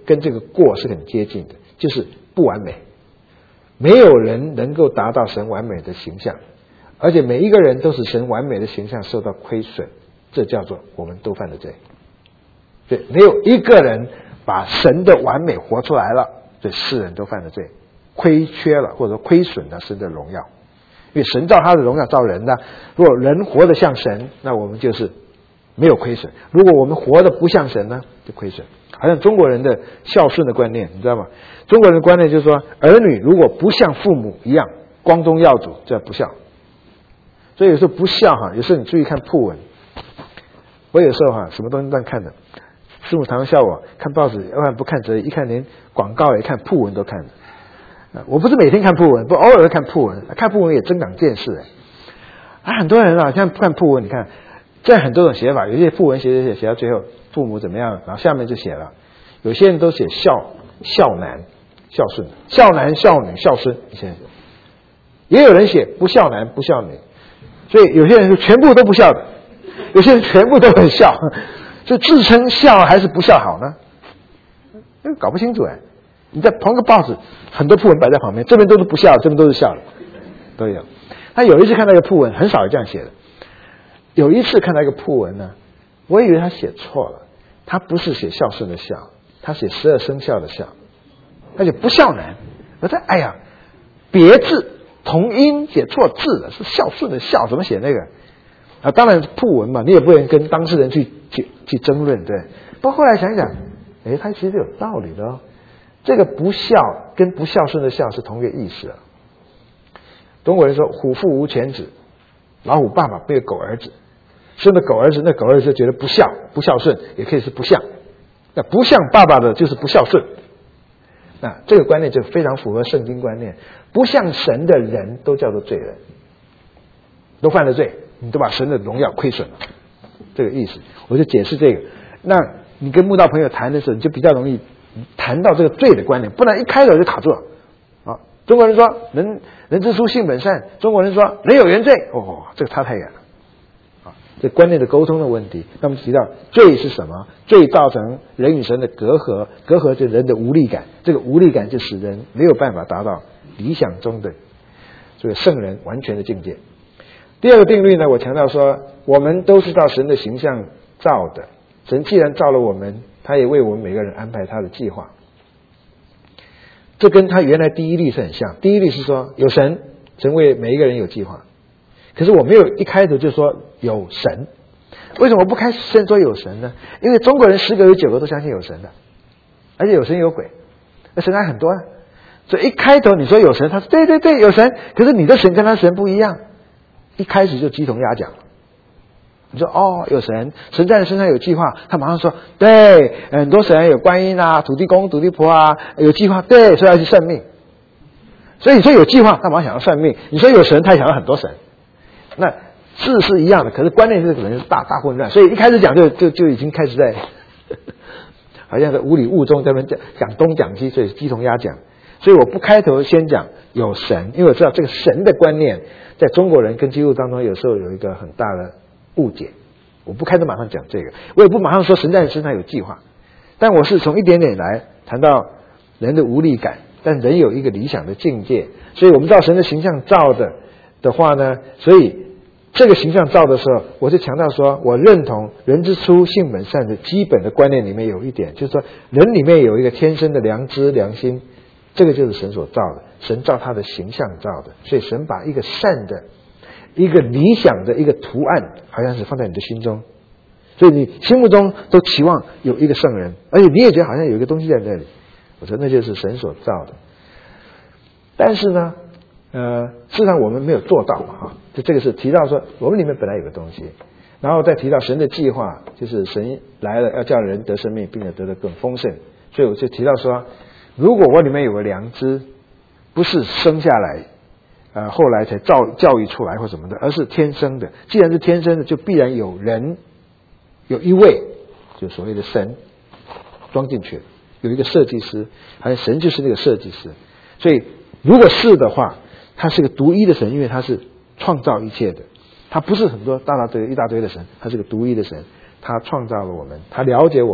Speaker 1: 跟这个过是很接近的，就是不完美。没有人能够达到神完美的形象，而且每一个人都使神完美的形象受到亏损，这叫做我们都犯了罪。对，没有一个人把神的完美活出来了，所以世人都犯了罪，亏缺了或者亏损了神的荣耀。因为神造他的荣耀造人呢，如果人活得像神，那我们就是没有亏损；如果我们活得不像神呢，就亏损。好像中国人的孝顺的观念，你知道吗？中国人的观念就是说，儿女如果不像父母一样光宗耀祖，这不孝。所以有时候不孝哈，有时候你注意看讣文。我有时候哈，什么东西乱看的，师母常常笑我看报纸，要不然不看哲理，一看连广告也看，讣文都看了。我不是每天看讣文，不偶尔看讣文，看讣文也增长见识哎。啊，很多人啊，像看讣文，你看这很多种写法，有些讣文写写写写到最后，父母怎么样，然后下面就写了，有些人都写孝孝男孝顺，孝男孝女孝孙，也有人写不孝男不孝女，所以有些人就全部都不孝的，有些人全部都很孝，所以自称孝还是不孝好呢？搞不清楚哎。你在同一个报纸，很多讣文摆在旁边，这边都是不孝，这边都是孝的，都有。他有一次看到一个讣文，很少有这样写的。有一次看到一个讣文呢，我以为他写错了，他不是写孝顺的孝，他写十二生肖的孝，而且不孝男。我说哎呀，别字同音写错字了，是孝顺的孝，怎么写那个？啊，当然讣文嘛，你也不能跟当事人去去去争论，对。不过后来想想，哎，他其实有道理的哦。这个不孝跟不孝顺的孝是同一个意思啊。中国人说虎父无犬子，老虎爸爸没有狗儿子，生的狗儿子，那狗儿子就觉得不孝不孝顺，也可以是不像。那不像爸爸的就是不孝顺。那这个观念就非常符合圣经观念，不像神的人都叫做罪人，都犯了罪，你都把神的荣耀亏损了，这个意思。我就解释这个。那你跟慕道朋友谈的时候，你就比较容易谈到这个罪的观念，不然一开头就卡住了啊！中国人说人人之初性本善，中国人说人有原罪，哦，这个差太远了啊！这观念的沟通的问题。那么提到罪是什么？罪造成人与神的隔阂，隔阂就是人的无力感，这个无力感就使人没有办法达到理想中的这个圣人完全的境界。第二个定律呢，我强调说，我们都是照神的形象造的，神既然造了我们，他也为我们每个人安排他的计划，这跟他原来第一例是很像。第一例是说有神，神为每一个人有计划。可是我没有一开头就说有神，为什么不开始先说有神呢？因为中国人十个有九个都相信有神的，而且有神有鬼，那神还很多啊。所以一开头你说有神，他说对对对有神，可是你的神跟他神不一样，一开始就鸡同鸭讲。你说哦，有神，神在你身上有计划，他马上说对，很多神有观音啊、土地公、土地婆啊，有计划，对，所以要去算命。所以你说有计划，他马上想要算命；你说有神，他想要很多神。那字是一样的，可是观念是可能是大大混乱，所以一开始讲就就就已经开始在，好像是无理误中，在那讲讲东讲西，所以鸡同鸭讲。所以我不开头先讲有神，因为我知道这个神的观念在中国人跟基督当中有时候有一个很大的误解，我不开头马上讲这个，我也不马上说神在你身上有计划，但我是从一点点来谈到人的无力感，但人有一个理想的境界，所以我们照神的形象造的的话呢，所以这个形象造的时候，我就强调说，我认同人之初性本善的基本的观念里面有一点，就是说人里面有一个天生的良知良心，这个就是神所造的，神照他的形象造的，所以神把一个善的一个理想的一个图案好像是放在你的心中，所以你心目中都期望有一个圣人，而且你也觉得好像有一个东西在那里，我说那就是神所造的。但是呢呃，事实上我们没有做到嘛哈，就这个是提到说我们里面本来有个东西，然后再提到神的计划，就是神来了要叫人得生命，并且得得更丰盛，所以我就提到说，如果我里面有个良知，不是生下来呃，后来才教教育出来或什么的，而是天生的。既然是天生的，就必然有人，有一位，就所谓的神装进去了，有一个设计师，好像神就是那个设计师。所以如果是的话，他是个独一的神，因为他是创造一切的，他不是很多大大堆一大堆的神，他是个独一的神，他创造了我们，他了解我们，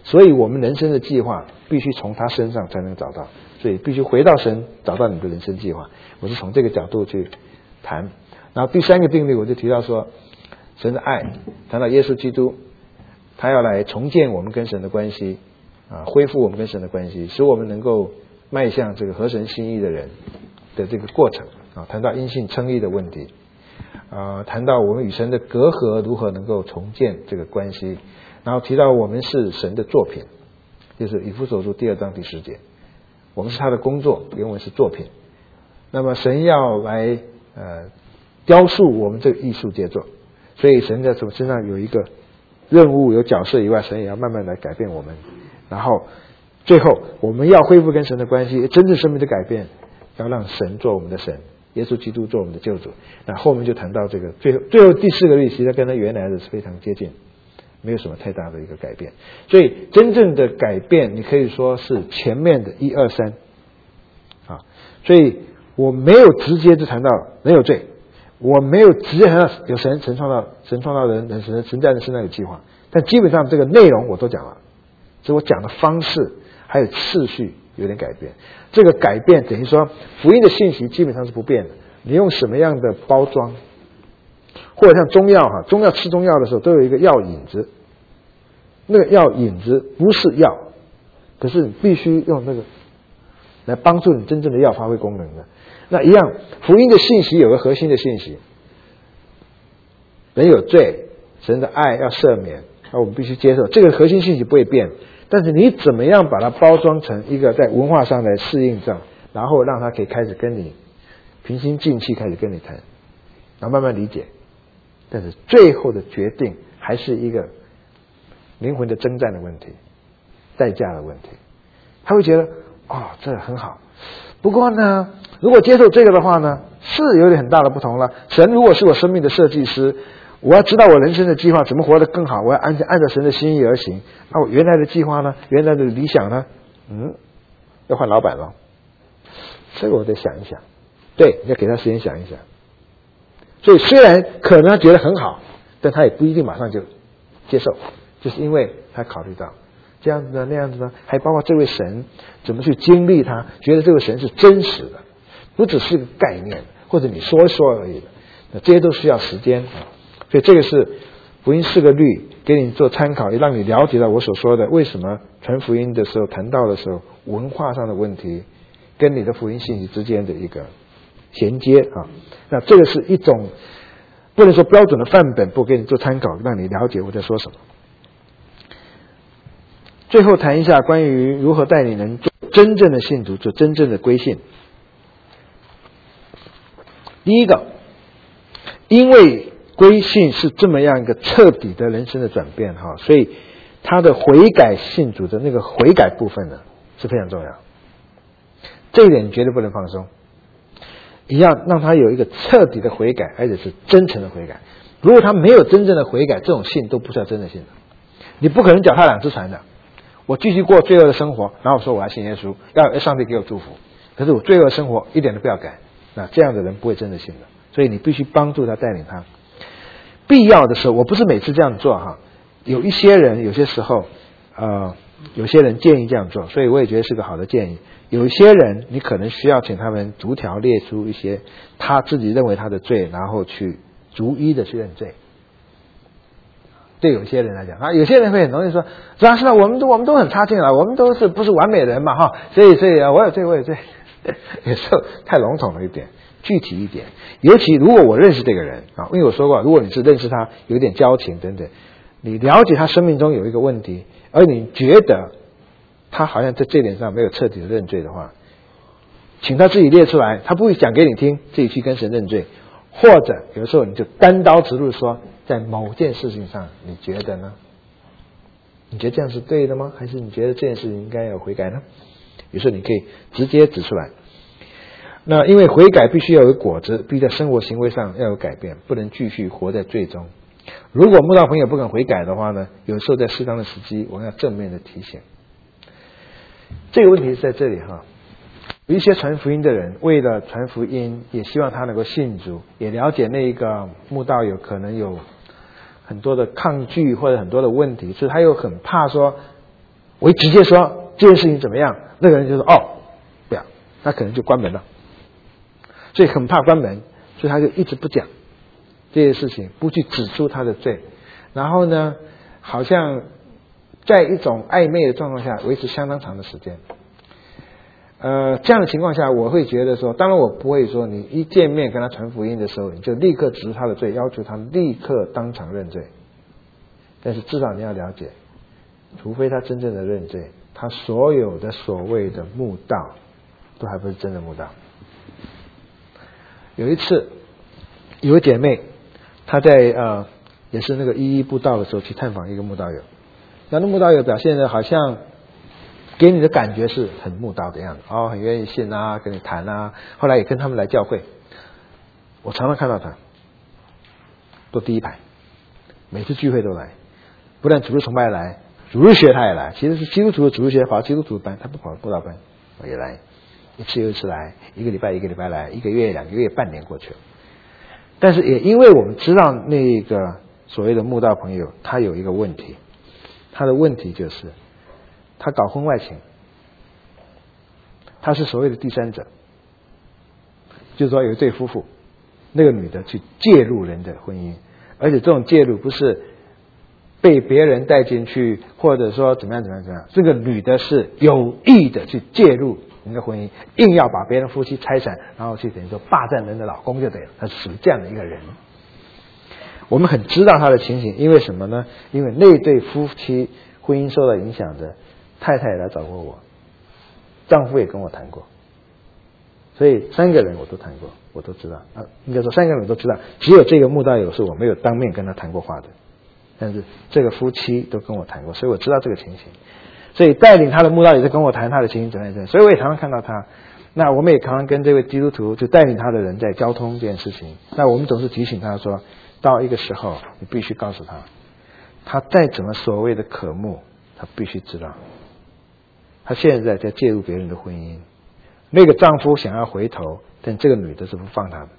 Speaker 1: 所以我们人生的计划必须从他身上才能找到，所以必须回到神，找到你的人生计划。我是从这个角度去谈。然后第三个定律我就提到说，神的爱，谈到耶稣基督，他要来重建我们跟神的关系啊，恢复我们跟神的关系，使我们能够迈向这个合神心意的人的这个过程啊。谈到因信称义的问题啊，谈到我们与神的隔阂如何能够重建这个关系，然后提到我们是神的作品，就是以弗所书第二章第十节，我们是他的工作，原文是作品。那么神要来呃雕塑我们这个艺术杰作，所以神在我们身上有一个任务有角色以外，神也要慢慢来改变我们。然后最后我们要恢复跟神的关系，真正生命的改变要让神做我们的神，耶稣基督做我们的救主。那后面就谈到这个最后最后第四个律，其实跟他原来的是非常接近，没有什么太大的一个改变。所以真正的改变你可以说是前面的一二三啊，所以我没有直接就谈到人有罪，我没有直接谈到有神，神创造神创造人，人神神在人身上有计划，但基本上这个内容我都讲了，只是我讲的方式还有次序有点改变。这个改变等于说福音的信息基本上是不变的，你用什么样的包装，或者像中药哈，中药吃中药的时候都有一个药引子，那个药引子不是药，可是你必须用那个来帮助你真正的药发挥功能的。那一样，福音的信息有个核心的信息，人有罪，神的爱要赦免，那我们必须接受，这个核心信息不会变，但是你怎么样把它包装成一个在文化上来适应上，然后让它可以开始跟你平心静气开始跟你谈，然后慢慢理解，但是最后的决定还是一个灵魂的征战的问题，代价的问题。他会觉得哦，这很好，不过呢如果接受这个的话呢，是有点很大的不同了。神如果是我生命的设计师，我要知道我人生的计划怎么活得更好，我要按按照神的心意而行。那我原来的计划呢，原来的理想呢，嗯，要换老板了，这个我得想一想。对，你要给他时间想一想。所以虽然可能他觉得很好，但他也不一定马上就接受，就是因为他考虑到这样子呢那样子呢，还包括这位神怎么去经历他，觉得这位神是真实的，不只是个概念或者你说一说而已的，那这些都需要时间。所以这个是福音四个律，给你做参考，也让你了解到我所说的为什么传福音的时候谈到的时候文化上的问题跟你的福音信息之间的一个衔接啊。那这个是一种不能说标准的范本，不给你做参考，让你了解我在说什么。最后谈一下关于如何带领人做真正的信徒，做真正的归信。第一个，因为归信是这么样一个彻底的人生的转变哈，所以他的悔改信主的那个悔改部分呢是非常重要，这一点绝对不能放松，一样让他有一个彻底的悔改，而且是真诚的悔改。如果他没有真正的悔改，这种信都不是要真的信的。你不可能脚踏两只船的，我继续过罪恶的生活，然后说我要信耶稣，要上帝给我祝福，可是我罪恶的生活一点都不要改，那这样的人不会真的信的。所以你必须帮助他，带领他。必要的时候，我不是每次这样做哈，有一些人有些时候呃，有些人建议这样做，所以我也觉得是个好的建议。有一些人你可能需要请他们逐条列出一些他自己认为他的罪，然后去逐一的去认罪。对有些人来讲啊，有些人会很容易说，是啊是啊，我们都我们都很差劲了，我们都是不是完美人嘛哈，所以所以啊，我有罪我有罪，有时候太笼统了一点，具体一点。尤其如果我认识这个人啊，因为我说过，如果你是认识他有点交情等等，你了解他生命中有一个问题，而你觉得他好像在这点上没有彻底的认罪的话，请他自己列出来，他不会讲给你听，自己去跟神认罪。或者有时候你就单刀直入说，在某件事情上你觉得呢？你觉得这样是对的吗？还是你觉得这件事情应该要悔改呢？有时候你可以直接指出来。那因为悔改必须要有果子，必须在生活行为上要有改变，不能继续活在罪中。如果慕道朋友不肯悔改的话呢，有时候在适当的时机我们要正面的提醒。这个问题是在这里哈，有一些传福音的人为了传福音，也希望他能够信主，也了解那一个慕道有可能有很多的抗拒或者很多的问题，所以他又很怕说我一直接说这件事情怎么样，那个人就说哦不要，他可能就关门了，所以很怕关门，所以他就一直不讲这些事情，不去指出他的罪，然后呢好像在一种暧昧的状况下维持相当长的时间。呃，这样的情况下，我会觉得说，当然我不会说你一见面跟他传福音的时候，你就立刻指出他的罪，要求他立刻当场认罪。但是至少你要了解，除非他真正的认罪，他所有的所谓的慕道，都还不是真的慕道。有一次，有个姐妹，她在呃也是那个一一布道的时候去探访一个慕道友，那那慕道友表现的好像给你的感觉是很慕道的样子，哦，很愿意信啊，跟你谈啊，后来也跟他们来教会。我常常看到他，都第一排，每次聚会都来，不但主日崇拜来，主日学他也来，其实是基督徒的主日学跑基督徒班，他不跑布道班，我也来，一次又一次来，一个礼拜一个礼拜来，一个月两个月半年过去了。但是也因为我们知道那个所谓的慕道朋友，他有一个问题，他的问题就是他搞婚外情，他是所谓的第三者，就是说有一对夫妇，那个女的去介入人的婚姻，而且这种介入不是被别人带进去，或者说怎么样怎么样怎么样，这个女的是有意的去介入人的婚姻，硬要把别人夫妻财产，然后去等于说霸占人的老公就对了，她是属于这样的一个人。我们很知道她的情形，因为什么呢？因为那对夫妻婚姻受到影响的太太也来找过我，丈夫也跟我谈过，所以三个人我都谈过，我都知道啊，应该说三个人我都知道，只有这个慕道友是我没有当面跟他谈过话的，但是这个夫妻都跟我谈过，所以我知道这个情形。所以带领他的慕道友在跟我谈他的情形怎么样怎么样，所以我也常常看到他。那我们也常常跟这位基督徒就带领他的人在交通这件事情，那我们总是提醒他说，到一个时候你必须告诉他，他再怎么所谓的渴慕，他必须知道他现在在介入别人的婚姻，那个丈夫想要回头，但这个女的是不放他的，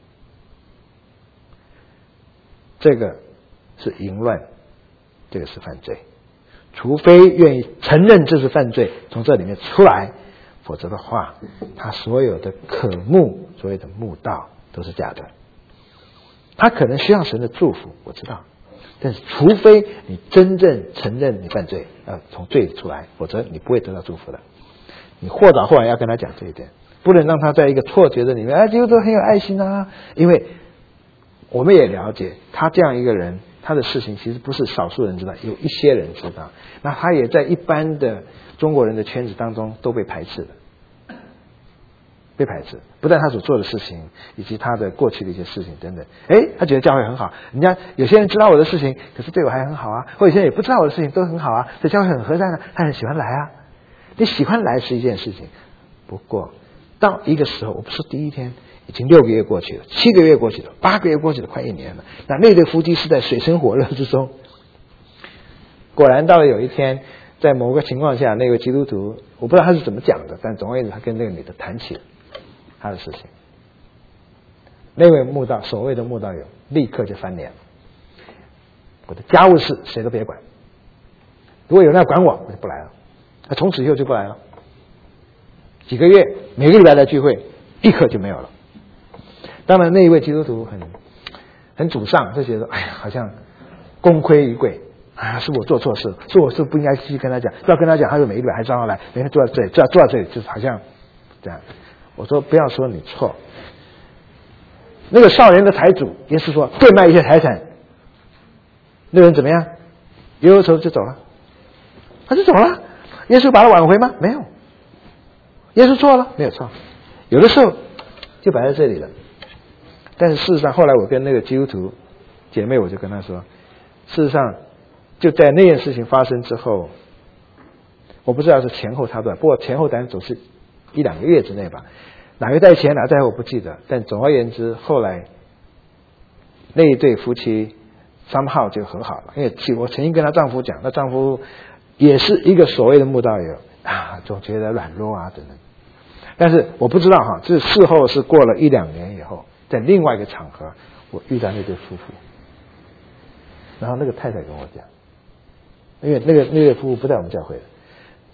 Speaker 1: 这个是淫乱，这个是犯罪，除非愿意承认这是犯罪，从这里面出来，否则的话他所有的渴慕，所谓的慕道都是假的。他可能需要神的祝福，我知道，但是除非你真正承认你犯罪，要从罪里出来，否则你不会得到祝福的。你或早或晚要跟他讲这一点，不能让他在一个错觉的里面，哎，基督徒很有爱心啊。因为我们也了解，他这样一个人，他的事情其实不是少数人知道，有一些人知道。那他也在一般的中国人的圈子当中都被排斥的，被排斥。不但他所做的事情，以及他的过去的一些事情等等。哎，他觉得教会很好，人家有些人知道我的事情，可是对我还很好啊；或有些人也不知道我的事情，都很好啊，所以教会很和善啊，他很喜欢来啊。你喜欢来是一件事情，不过到一个时候，我不是第一天，已经六个月过去了，七个月过去了，八个月过去了，快一年了。那那对夫妻是在水深火热之中。果然到了有一天，在某个情况下，那位基督徒，我不知道他是怎么讲的，但总而言之，他跟那个女的谈起了他的事情。那位慕道，所谓的慕道友，立刻就翻脸了。我的家务事谁都别管，如果有人要管我，我就不来了。他从此以后就不来了。几个月，每个礼拜来聚会，立刻就没有了。当然，那一位基督徒很很沮丧，就觉得哎呀，好像功亏一篑。哎呀，是我做错事，是我是不应该继续跟他讲，要跟他讲，他就每一礼拜还照样来，每天坐在这里，坐坐在这里，就是好像这样。我说不要说你错。那个少年的财主也是说变卖一些财产，那个人怎么样？忧忧愁就走了，他就走了。耶稣把他挽回吗？没有。耶稣错了？没有错。有的时候就摆在这里了。但是事实上，后来我跟那个基督徒姐妹，我就跟她说，事实上就在那件事情发生之后，我不知道是前后差段，不过前后单总是一两个月之内吧，哪个在前哪个在后我不记得，但总而言之，后来那一对夫妻somehow就和好了。因为我曾经跟她丈夫讲，那丈夫也是一个所谓的慕道友啊，总觉得软弱啊等等。但是我不知道哈，这事后是过了一两年以后，在另外一个场合，我遇到那对夫妇，然后那个太太跟我讲，因为那个那对夫妇不在我们教会的，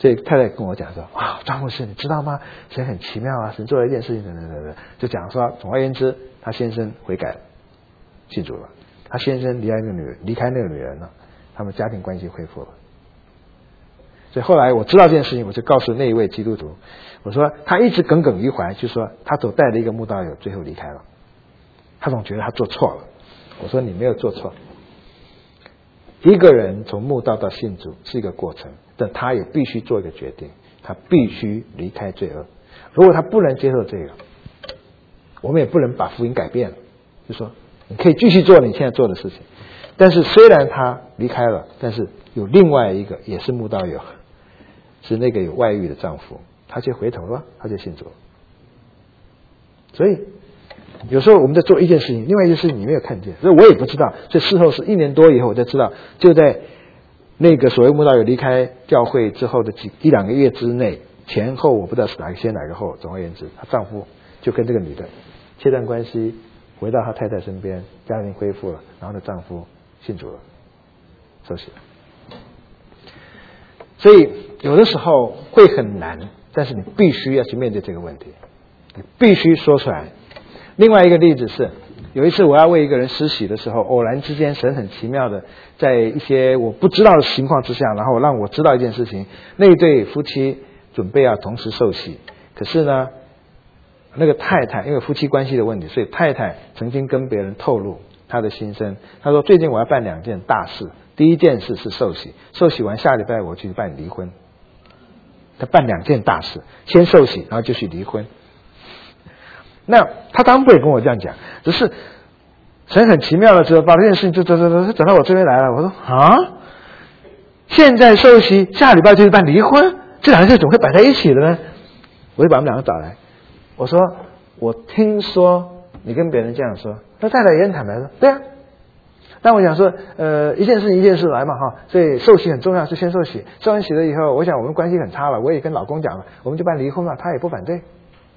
Speaker 1: 所以太太跟我讲说，哇，张牧师你知道吗？神很奇妙啊，神做了一件事情等等等等，就讲说，总而言之，他先生悔改信主了，他先生离开那个女人，离开那个女人了，他们家庭关系恢复了。所以后来我知道这件事情，我就告诉那一位基督徒，我说他一直耿耿于怀，就说他所带的一个慕道友最后离开了，他总觉得他做错了。我说你没有做错，一个人从慕道到信主是一个过程，但他也必须做一个决定，他必须离开罪恶。如果他不能接受这个，我们也不能把福音改变了，就说你可以继续做你现在做的事情，但是虽然他离开了，但是有另外一个也是慕道友，是那个有外遇的丈夫，他就回头了，他就信主了。所以有时候我们在做一件事情，另外一件事情你没有看见，所以我也不知道，所以事后是一年多以后我才知道，就在那个所谓慕道友离开教会之后的几一两个月之内，前后我不知道是哪个先哪个后，总而言之，她丈夫就跟这个女的切断关系，回到他太太身边，家庭恢复了，然后呢丈夫信主了，受洗了。所以有的时候会很难，但是你必须要去面对这个问题，你必须说出来。另外一个例子是，有一次我要为一个人施洗的时候，偶然之间神很奇妙的在一些我不知道的情况之下，然后让我知道一件事情，那一对夫妻准备要同时受洗，可是呢那个太太因为夫妻关系的问题，所以太太曾经跟别人透露她的心声，她说最近我要办两件大事，第一件事是受洗，受洗完下礼拜我去办离婚。她办两件大事，先受洗然后就去离婚。那他当然不会跟我这样讲，只是神很奇妙的时候把这件事情就走走走走到我这边来了。我说啊，现在受洗，下礼拜就去办离婚，这两件事怎么会摆在一起的呢？我就把他们两个找来，我说我听说你跟别人这样说，那太太也很坦白说，对啊。但我想说，呃，一件事一件事来嘛哈，所以受洗很重要，是先受洗，受完洗了以后，我想我们关系很差了，我也跟老公讲了，我们就办离婚了，他也不反对。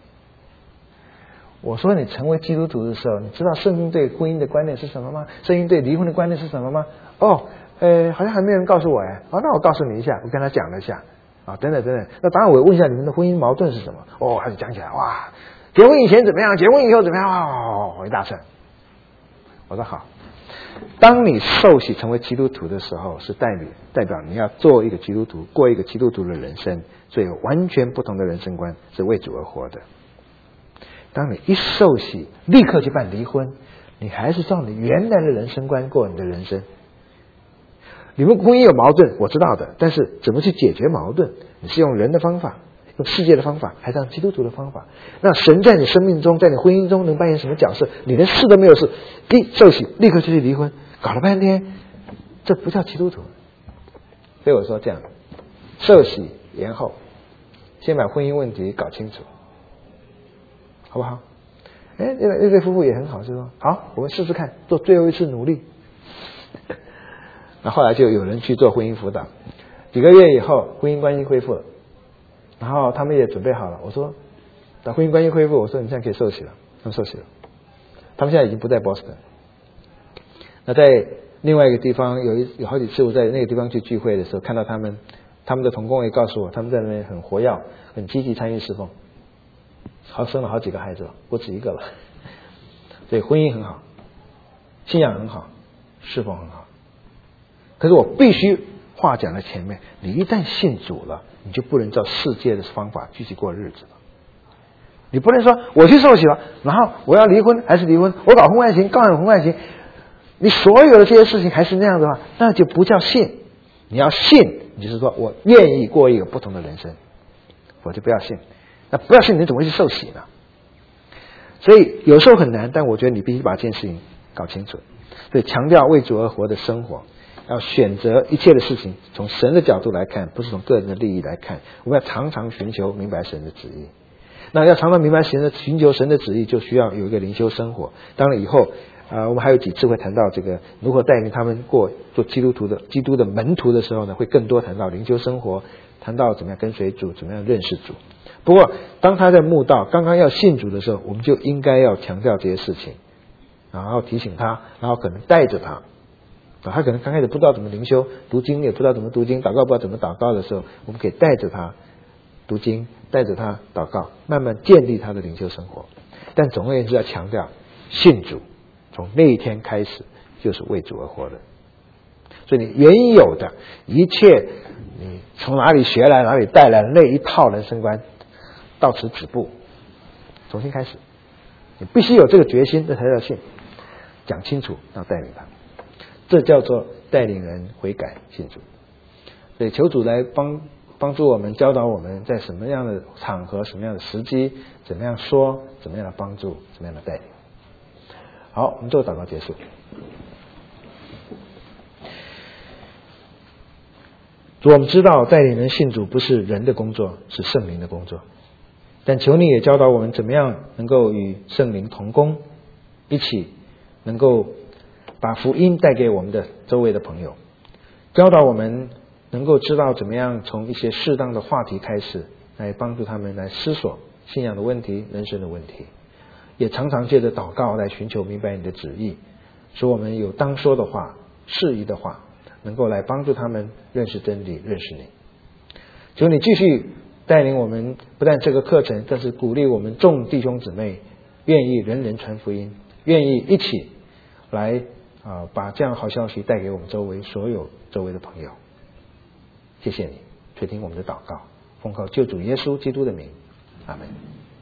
Speaker 1: 我说你成为基督徒的时候，你知道圣经对婚姻的观念是什么吗？圣经对离婚的观念是什么吗？哦，呃，好像还没有人告诉我哎。好，那我告诉你一下，我跟他讲了一下啊，等等等等。那当然我问一下你们的婚姻矛盾是什么？哦，他就讲起来，哇，结婚以前怎么样，结婚以后怎么样？哦，一大串。我说好，当你受洗成为基督徒的时候，是代表代表你要做一个基督徒，过一个基督徒的人生，所以完全不同的人生观，是为主而活的。当你一受洗立刻去办离婚，你还是照你原来的人生观过你的人生。你们婚姻有矛盾我知道的，但是怎么去解决矛盾，你是用人的方法，用世界的方法，还是用基督徒的方法？那神在你生命中，在你婚姻中能扮演什么角色？你连事都没有事，一受洗立刻就去离婚，搞了半天这不叫基督徒。所以我说这样，受洗延后，先把婚姻问题搞清楚，好不好？哎，那那对夫妇也很好，就说好，我们试试看，做最后一次努力。那后来就有人去做婚姻辅导，几个月以后婚姻关系恢复了，然后他们也准备好了。我说等婚姻关系恢复，我说你现在可以受洗了，他们受洗了。他们现在已经不在波士顿，那在另外一个地方有一有好几次我在那个地方去聚会的时候，看到他们，他们的同工也告诉我，他们在那边很活跃，很积极参与侍奉，好生了好几个孩子了，不止一个了。所以婚姻很好，信仰很好，侍奉很好。可是我必须话讲在前面，你一旦信主了，你就不能照世界的方法继续过日子了。你不能说我去受洗了，然后我要离婚还是离婚，我搞婚外情告你婚外情，你所有的这些事情还是那样的话，那就不叫信。你要信，你就是说我愿意过一个不同的人生，我就不要信。那不要信，你怎么会去受洗呢？所以有时候很难，但我觉得你必须把这件事情搞清楚。所以强调为主而活的生活，要选择一切的事情从神的角度来看，不是从个人的利益来看。我们要常常寻求明白神的旨意。那要常常明白神的寻求神的旨意，就需要有一个灵修生活。当然以后啊、呃，我们还有几次会谈到这个如何带领他们过做基督徒的基督的门徒的时候呢，会更多谈到灵修生活，谈到怎么样跟随主，怎么样认识主。不过当他在慕道刚刚要信主的时候，我们就应该要强调这些事情，然后提醒他，然后可能带着他他可能刚开始不知道怎么灵修，读经也不知道怎么读经，祷告不知道怎么祷告的时候，我们可以带着他读经，带着他祷告，慢慢建立他的灵修生活。但总而言之要强调，信主从那一天开始就是为主而活的。所以你原有的一切，你从哪里学来哪里带来的那一套人生观，到此止步，重新开始。你必须有这个决心，这才叫信。讲清楚，要带领他，这叫做带领人悔改信主。所以求主来帮帮助我们，教导我们在什么样的场合、什么样的时机，怎么样说，怎么样的帮助，怎么样的带领。好，我们做祷告结束。主，我们知道带领人信主不是人的工作，是圣灵的工作。但求你也教导我们怎么样能够与圣灵同工，一起能够把福音带给我们的周围的朋友，教导我们能够知道怎么样从一些适当的话题开始，来帮助他们来思索信仰的问题、人生的问题，也常常借着祷告来寻求明白你的旨意，使我们有当说的话、适宜的话，能够来帮助他们认识真理、认识你。求你继续带领我们，不但这个课程，更是鼓励我们众弟兄姊妹愿意人人传福音，愿意一起来啊，把这样好消息带给我们周围所有周围的朋友。谢谢你垂听我们的祷告，奉靠救主耶稣基督的名，阿们。